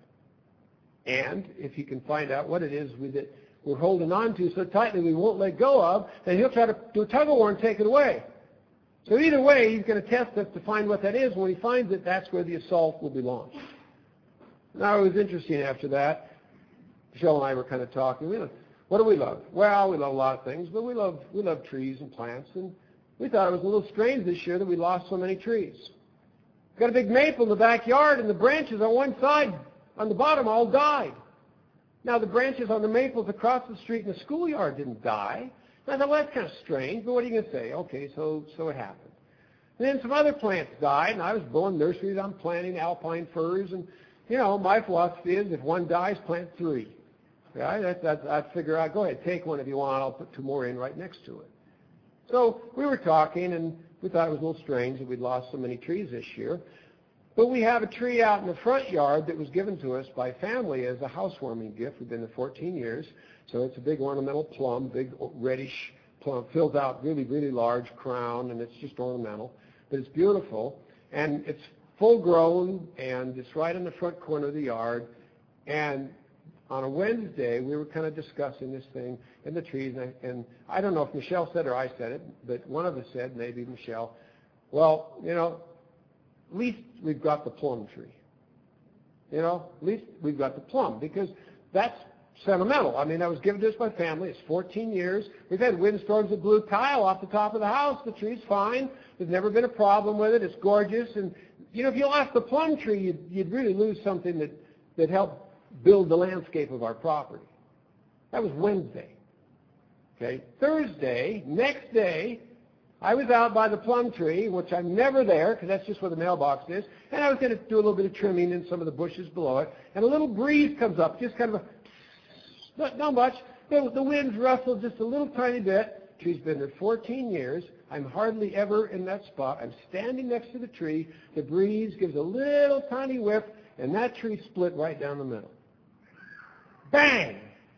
And if he can find out what it is we, that we're holding on to so tightly we won't let go of, then he'll try to do a tug-of-war and take it away. So either way, he's going to test us to find what that is. When he finds it, that's where the assault will be launched. Now, it was interesting after that. Michelle and I were kind of talking. We, what do we love? Well, we love a lot of things, but we love we love trees and plants. And we thought it was a little strange this year that we lost so many trees. We've got a big maple in the backyard, and the branches on one side, on the bottom, all died. Now, the branches on the maples across the street in the schoolyard didn't die. And I thought, well, that's kind of strange, but what are you going to say? Okay, so so it happened. And then some other plants died, and I was blowing nurseries. I'm planting alpine firs, and, you know, my philosophy is if one dies, plant three. Right? That's, that's, I'd figure out, go ahead, take one if you want. I'll put two more in right next to it. So we were talking, and we thought it was a little strange that we'd lost so many trees this year. But we have a tree out in the front yard that was given to us by family as a housewarming gift. We've been there fourteen years. So it's a big ornamental plum, big reddish plum, fills out really, really large crown, and it's just ornamental. But it's beautiful, and it's full grown, and it's right in the front corner of the yard. And on a Wednesday, we were kind of discussing this thing in the trees, and I, and I don't know if Michelle said or I said it, but one of us said, maybe Michelle, well, you know, at least we've got the plum tree. You know, at least we've got the plum, because that's sentimental. I mean, that was given to us by family. It's fourteen years. We've had windstorms that blew tile off the top of the house. The tree's fine. There's never been a problem with it. It's gorgeous. And, you know, if you lost the plum tree, you'd, you'd really lose something that, that helped build the landscape of our property. That was Wednesday. Okay. Thursday, next day, I was out by the plum tree, which I'm never there because that's just where the mailbox is, and I was going to do a little bit of trimming in some of the bushes below it, and a little breeze comes up, just kind of a, not, not much. The, the winds rustle just a little tiny bit. The tree's been there fourteen years. I'm hardly ever in that spot. I'm standing next to the tree. The breeze gives a little tiny whiff, and that tree split right down the middle. Bang!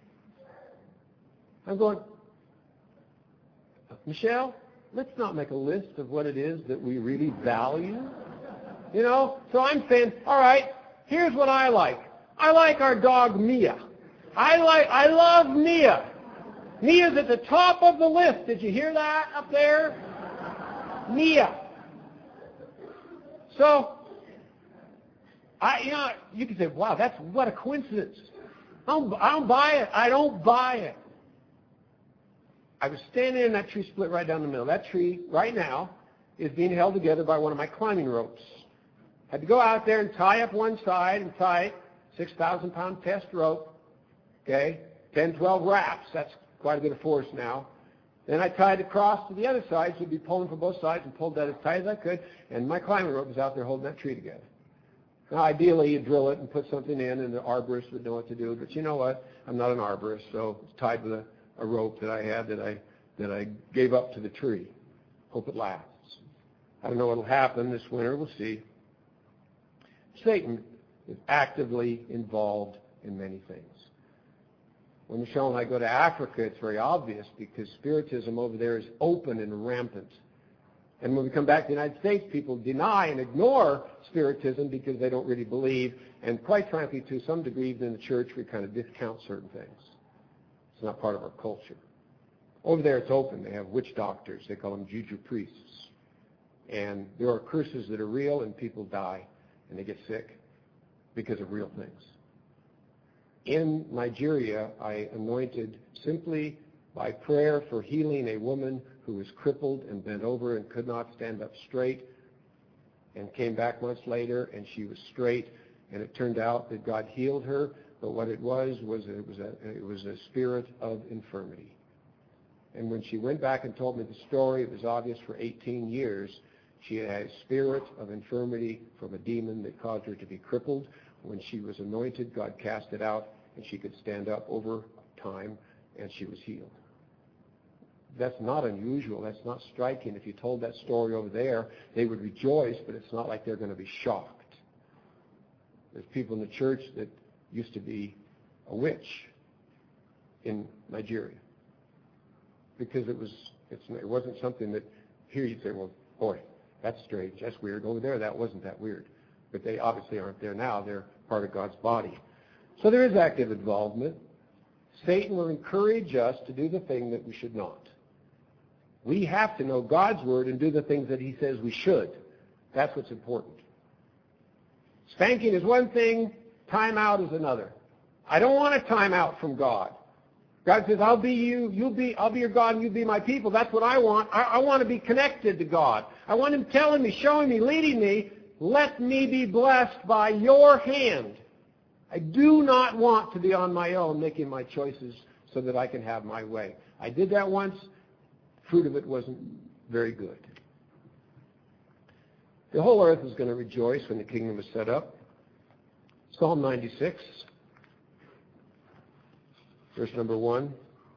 I'm going, Michelle, let's not make a list of what it is that we really value. You know? So I'm saying, all right, here's what I like. I like our dog Mia. I like I love Mia. Mia's at the top of the list. Did you hear that up there? Mia. So I you know, you can say, wow, that's what a coincidence. I don't, I don't buy it. I don't buy it. I was standing in that tree split right down the middle. That tree, right now, is being held together by one of my climbing ropes. I had to go out there and tie up one side and tie it, six thousand pound test rope, okay, ten, twelve wraps. That's quite a bit of force now. Then I tied across to the other side, so I'd be pulling from both sides and pulled that as tight as I could, and my climbing rope was out there holding that tree together. Now, ideally, you drill it and put something in, and the arborist would know what to do, but you know what? I'm not an arborist, so it's tied with a a rope that I had that I that I gave up to the tree. Hope it lasts. I don't know what will happen this winter. We'll see. Satan is actively involved in many things. When Michelle and I go to Africa, it's very obvious because Spiritism over there is open and rampant. And when we come back to the United States, people deny and ignore Spiritism because they don't really believe. And quite frankly, to some degree, even in the church, we kind of discount certain things. It's not part of our culture. Over there, it's open. They have witch doctors. They call them juju priests. And there are curses that are real, and people die, and they get sick because of real things. In Nigeria, I anointed simply by prayer for healing a woman who was crippled and bent over and could not stand up straight, and came back months later, and she was straight, and it turned out that God healed her. But what it was was it was a it was a spirit of infirmity. And when she went back and told me the story, it was obvious for eighteen years she had a spirit of infirmity from a demon that caused her to be crippled. When she was anointed, God cast it out, and she could stand up over time, and she was healed. That's not unusual. That's not striking. If you told that story over there, they would rejoice, but it's not like they're going to be shocked. There's people in the church that used to be a witch in Nigeria because it was it's, it wasn't something that here you'd say, well, boy, that's strange, that's weird. Over there, that wasn't that weird. But they obviously aren't there now. They're part of God's body. So there is active involvement. Satan will encourage us to do the thing that we should not. We have to know God's word and do the things that he says we should. That's what's important. Spanking is one thing. Time out is another. I don't want a time out from God. God says, I'll be you, you'll be, I'll be your God, and you be my people. That's what I want. I, I want to be connected to God. I want him telling me, showing me, leading me, let me be blessed by your hand. I do not want to be on my own making my choices so that I can have my way. I did that once. Fruit of it wasn't very good. The whole earth is going to rejoice when the kingdom is set up. Psalm ninety-six, verse number one.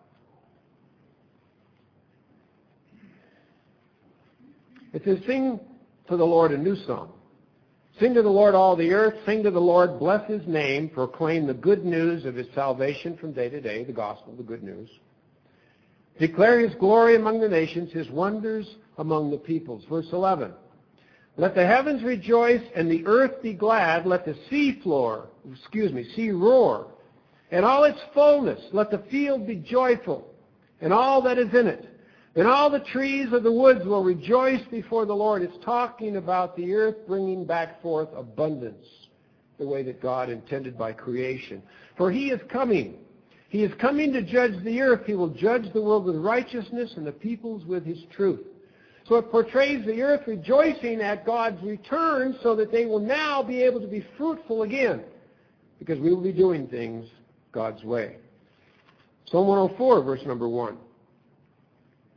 It says, sing to the Lord a new song. Sing to the Lord all the earth. Sing to the Lord, bless his name. Proclaim the good news of his salvation from day to day, the gospel, the good news. Declare his glory among the nations, his wonders among the peoples. Verse eleven. Let the heavens rejoice and the earth be glad. Let the sea floor, excuse me, sea roar, and all its fullness. Let the field be joyful, and all that is in it. Then all the trees of the woods will rejoice before the Lord. It's talking about the earth bringing back forth abundance, the way that God intended by creation. For he is coming. He is coming to judge the earth. He will judge the world with righteousness and the peoples with his truth. So it portrays the earth rejoicing at God's return so that they will now be able to be fruitful again because we will be doing things God's way. Psalm one oh four, verse number one.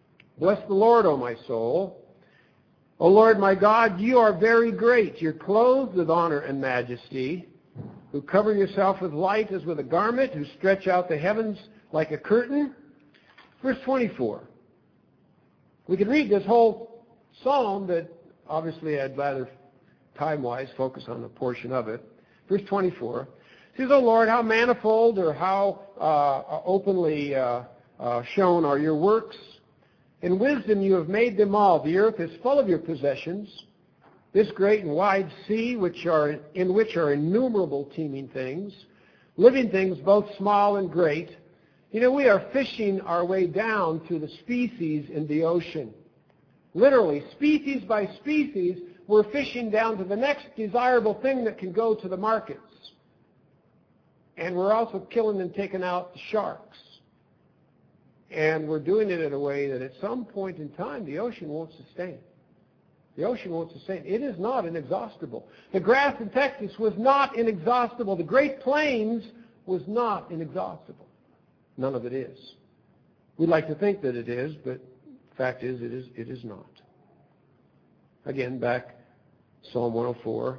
Bless the Lord, O my soul. O Lord my God, you are very great. You're clothed with honor and majesty, who cover yourself with light as with a garment, who stretch out the heavens like a curtain. Verse twenty-four. We could read this whole psalm, but obviously I'd rather, time-wise, focus on a portion of it. Verse twenty-four. It says, O Lord, how manifold or how uh, openly uh, uh, shown are your works. In wisdom you have made them all. The earth is full of your possessions. This great and wide sea, which are in which are innumerable teeming things, living things both small and great. You know, we are fishing our way down through the species in the ocean. Literally, species by species, we're fishing down to the next desirable thing that can go to the markets. And we're also killing and taking out the sharks. And we're doing it in a way that at some point in time, the ocean won't sustain. The ocean won't sustain. It is not inexhaustible. The grass in Texas was not inexhaustible. The Great Plains was not inexhaustible. None of it is. We'd like to think that it is, but the fact is it is, it is not. Again, back Psalm one oh four.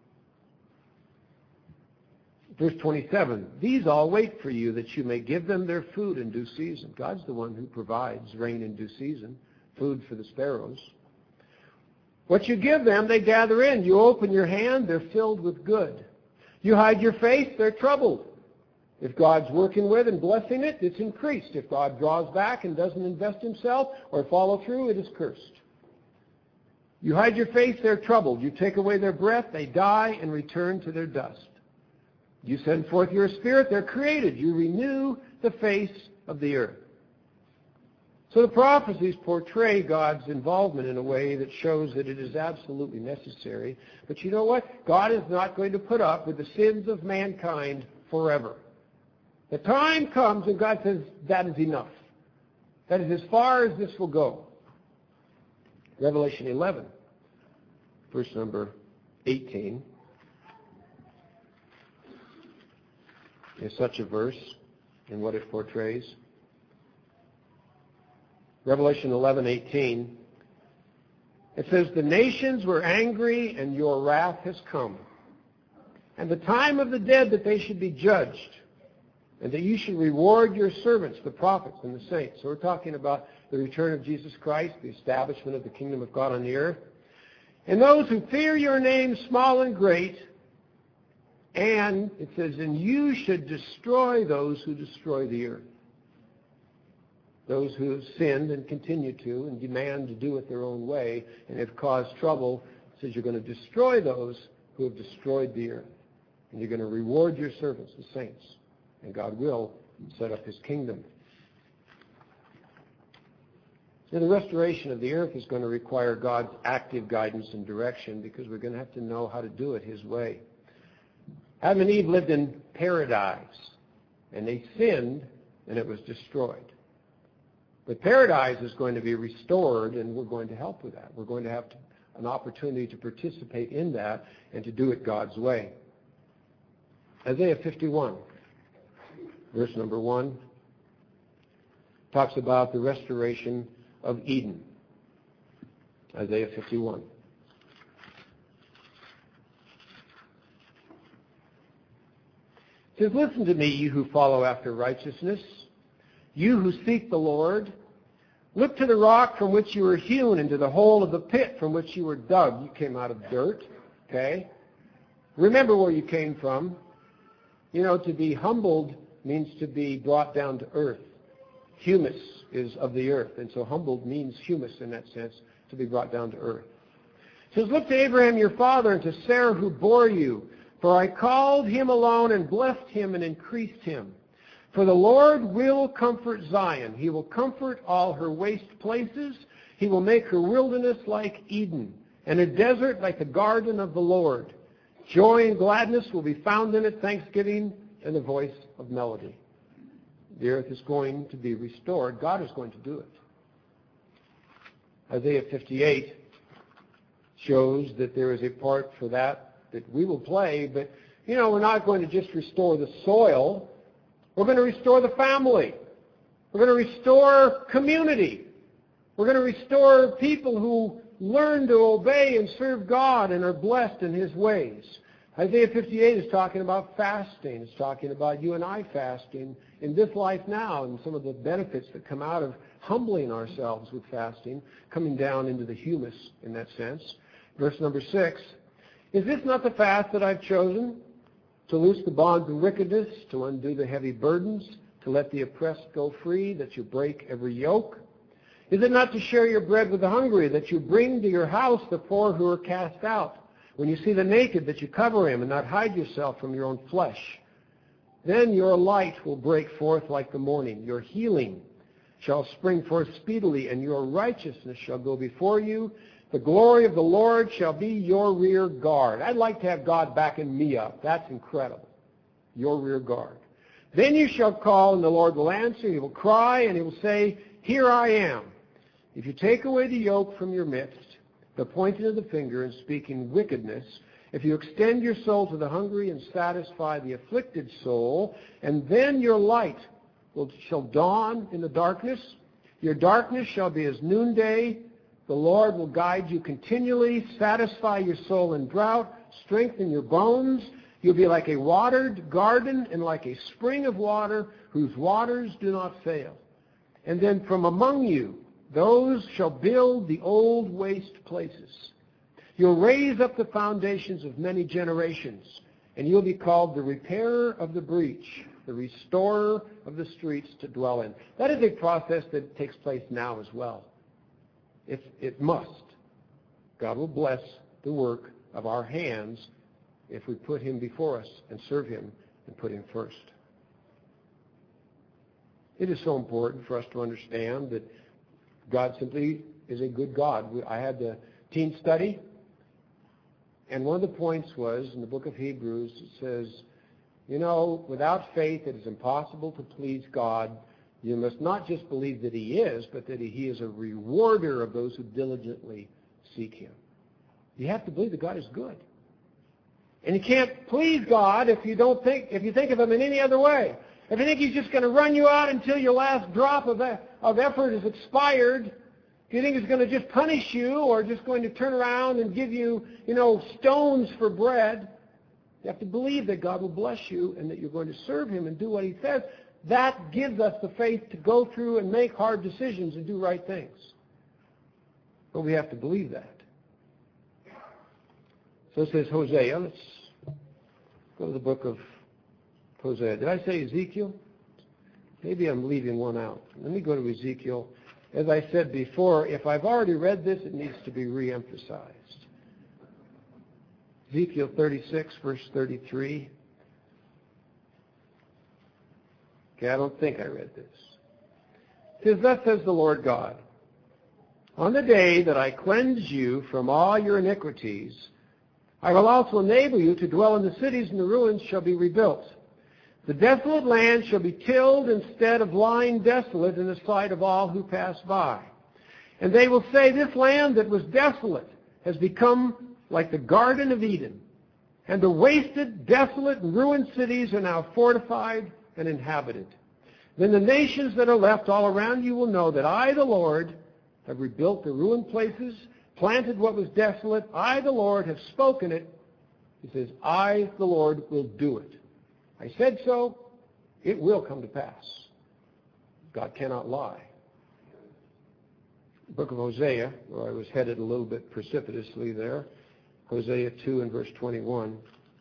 Verse twenty-seven, these all wait for you that you may give them their food in due season. God's the one who provides rain in due season, food for the sparrows. What you give them, they gather in. You open your hand, they're filled with good. You hide your face, they're troubled. If God's working with and blessing it, it's increased. If God draws back and doesn't invest himself or follow through, it is cursed. You hide your face, they're troubled. You take away their breath, they die and return to their dust. You send forth your spirit, they're created. You renew the face of the earth. So the prophecies portray God's involvement in a way that shows that it is absolutely necessary. But you know what? God is not going to put up with the sins of mankind forever. The time comes when God says, that is enough. That is as far as this will go. Revelation eleven, verse number eighteen. Is such a verse and what it portrays. Revelation eleven eighteen. It says, the nations were angry and your wrath has come. And the time of the dead that they should be judged. And that you should reward your servants, the prophets and the saints. So we're talking about the return of Jesus Christ, the establishment of the kingdom of God on the earth. And those who fear your name, small and great. And it says, and you should destroy those who destroy the earth. Those who have sinned and continue to and demand to do it their own way and have caused trouble. It says you're going to destroy those who have destroyed the earth. And you're going to reward your servants, the saints. And God will set up his kingdom. Now, the restoration of the earth is going to require God's active guidance and direction because we're going to have to know how to do it his way. Adam and Eve lived in paradise, and they sinned, and it was destroyed. But paradise is going to be restored, and we're going to help with that. We're going to have to, an opportunity to participate in that and to do it God's way. Isaiah fifty-one, verse number one, talks about the restoration of Eden. Isaiah fifty-one. It says, listen to me, you who follow after righteousness, you who seek the Lord. Look to the rock from which you were hewn, into the hole of the pit from which you were dug. You came out of dirt, okay? Remember where you came from. You know, to be humbled means to be brought down to earth. Humus is of the earth, and so humbled means humus in that sense, to be brought down to earth. It says, look to Abraham your father and to Sarah who bore you. For I called him alone and blessed him and increased him. For the Lord will comfort Zion. He will comfort all her waste places. He will make her wilderness like Eden, and her desert like the garden of the Lord. Joy and gladness will be found in it, thanksgiving and the voice of melody. The earth is going to be restored. God is going to do it. Isaiah fifty-eight shows that there is a part for that that we will play, but, you know, we're not going to just restore the soil. We're going to restore the family. We're going to restore community. We're going to restore people who learn to obey and serve God and are blessed in His ways. Isaiah fifty-eight is talking about fasting. It's talking about you and I fasting in this life now and some of the benefits that come out of humbling ourselves with fasting, coming down into the humus in that sense. Verse number six, is this not the fast that I've chosen? To loose the bonds of wickedness, to undo the heavy burdens, to let the oppressed go free, that you break every yoke? Is it not to share your bread with the hungry, that you bring to your house the poor who are cast out? When you see the naked, that you cover him and not hide yourself from your own flesh? Then your light will break forth like the morning. Your healing shall spring forth speedily, and your righteousness shall go before you. The glory of the Lord shall be your rear guard. I'd like to have God backing me up. That's incredible. Your rear guard. Then you shall call, and the Lord will answer. He will cry, and He will say, here I am. If you take away the yoke from your midst, the pointing of the finger and speaking wickedness, if you extend your soul to the hungry and satisfy the afflicted soul, and then your light will, shall dawn in the darkness, your darkness shall be as noonday. The Lord will guide you continually, satisfy your soul in drought, strengthen your bones. You'll be like a watered garden and like a spring of water whose waters do not fail. And then from among you, those shall build the old waste places. You'll raise up the foundations of many generations, and you'll be called the repairer of the breach, the restorer of the streets to dwell in. That is a process that takes place now as well. It, it must. God will bless the work of our hands if we put Him before us and serve Him and put Him first. It is so important for us to understand that God simply is a good God. I had the teen study, and one of the points was, in the book of Hebrews, it says, you know, without faith it is impossible to please God. You must not just believe that He is, but that He is a rewarder of those who diligently seek Him. You have to believe that God is good. And you can't please God if you don't think, if you think of Him in any other way. If you think He's just going to run you out until your last drop of, of effort is expired, if you think He's going to just punish you or just going to turn around and give you, you know, stones for bread, you have to believe that God will bless you and that you're going to serve Him and do what He says. That gives us the faith to go through and make hard decisions and do right things. But we have to believe that. So it says Hosea. Let's go to the book of Hosea. Did I say Ezekiel? Maybe I'm leaving one out. Let me go to Ezekiel. As I said before, if I've already read this, it needs to be re-emphasized. Ezekiel thirty-six, verse thirty-three. Okay, I don't think I read this. It says, thus says the Lord God, on the day that I cleanse you from all your iniquities, I will also enable you to dwell in the cities, and the ruins shall be rebuilt. The desolate land shall be tilled instead of lying desolate in the sight of all who pass by. And they will say, this land that was desolate has become like the Garden of Eden, and the wasted, desolate, and ruined cities are now fortified and inhabited. Then the nations that are left all around you will know that I, the Lord, have rebuilt the ruined places, planted what was desolate. I, the Lord, have spoken it. He says, I, the Lord, will do it. I said so. It will come to pass. God cannot lie. The book of Hosea, where I was headed a little bit precipitously there, Hosea two and verse twenty-one,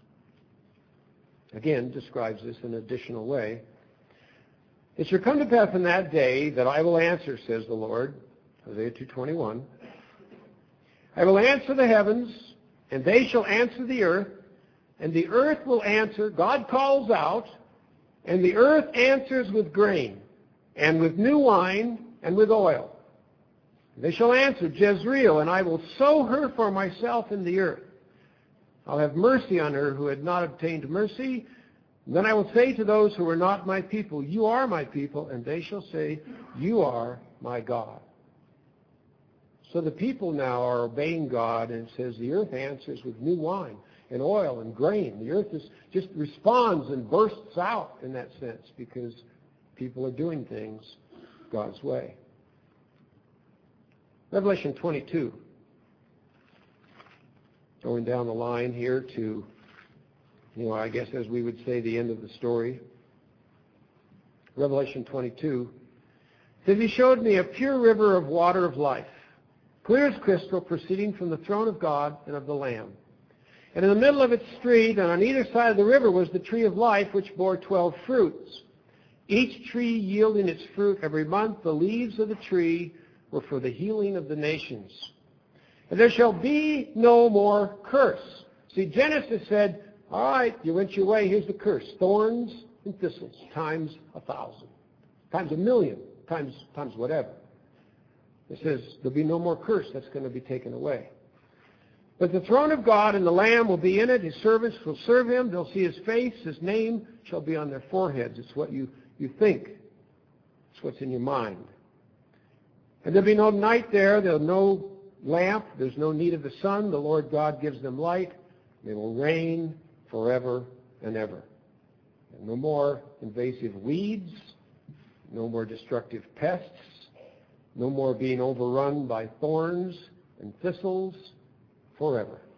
again describes this in an additional way. It shall come to pass in that day that I will answer, says the Lord, Hosea two twenty-one. I will answer the heavens, and they shall answer the earth, and the earth will answer. God calls out, and the earth answers with grain, and with new wine, and with oil. They shall answer Jezreel, and I will sow her for myself in the earth. I'll have mercy on her who had not obtained mercy. And then I will say to those who are not my people, you are my people, and they shall say, you are my God. So the people now are obeying God, and it says the earth answers with new wine and oil and grain. The earth is, just responds and bursts out in that sense because people are doing things God's way. Revelation twenty-two. Going down the line here to, you know, I guess as we would say, the end of the story. Revelation twenty-two says, he showed me a pure river of water of life, clear as crystal, proceeding from the throne of God and of the Lamb. And in the middle of its street, and on either side of the river, was the tree of life, which bore twelve fruits, each tree yielding its fruit every month. The leaves of the tree were for the healing of the nations. And there shall be no more curse. See, Genesis said, all right, you went your way, here's the curse. Thorns and thistles, times a thousand, times a million, times, times whatever. It says there'll be no more curse. That's going to be taken away. But the throne of God and the Lamb will be in it. His servants will serve him. They'll see his face. His name shall be on their foreheads. It's what you, you think. It's what's in your mind. And there'll be no night there. There'll be no lamp. There's no need of the sun. The Lord God gives them light. They will reign forever and ever. And no more invasive weeds. No more destructive pests. No more being overrun by thorns and thistles. Forever.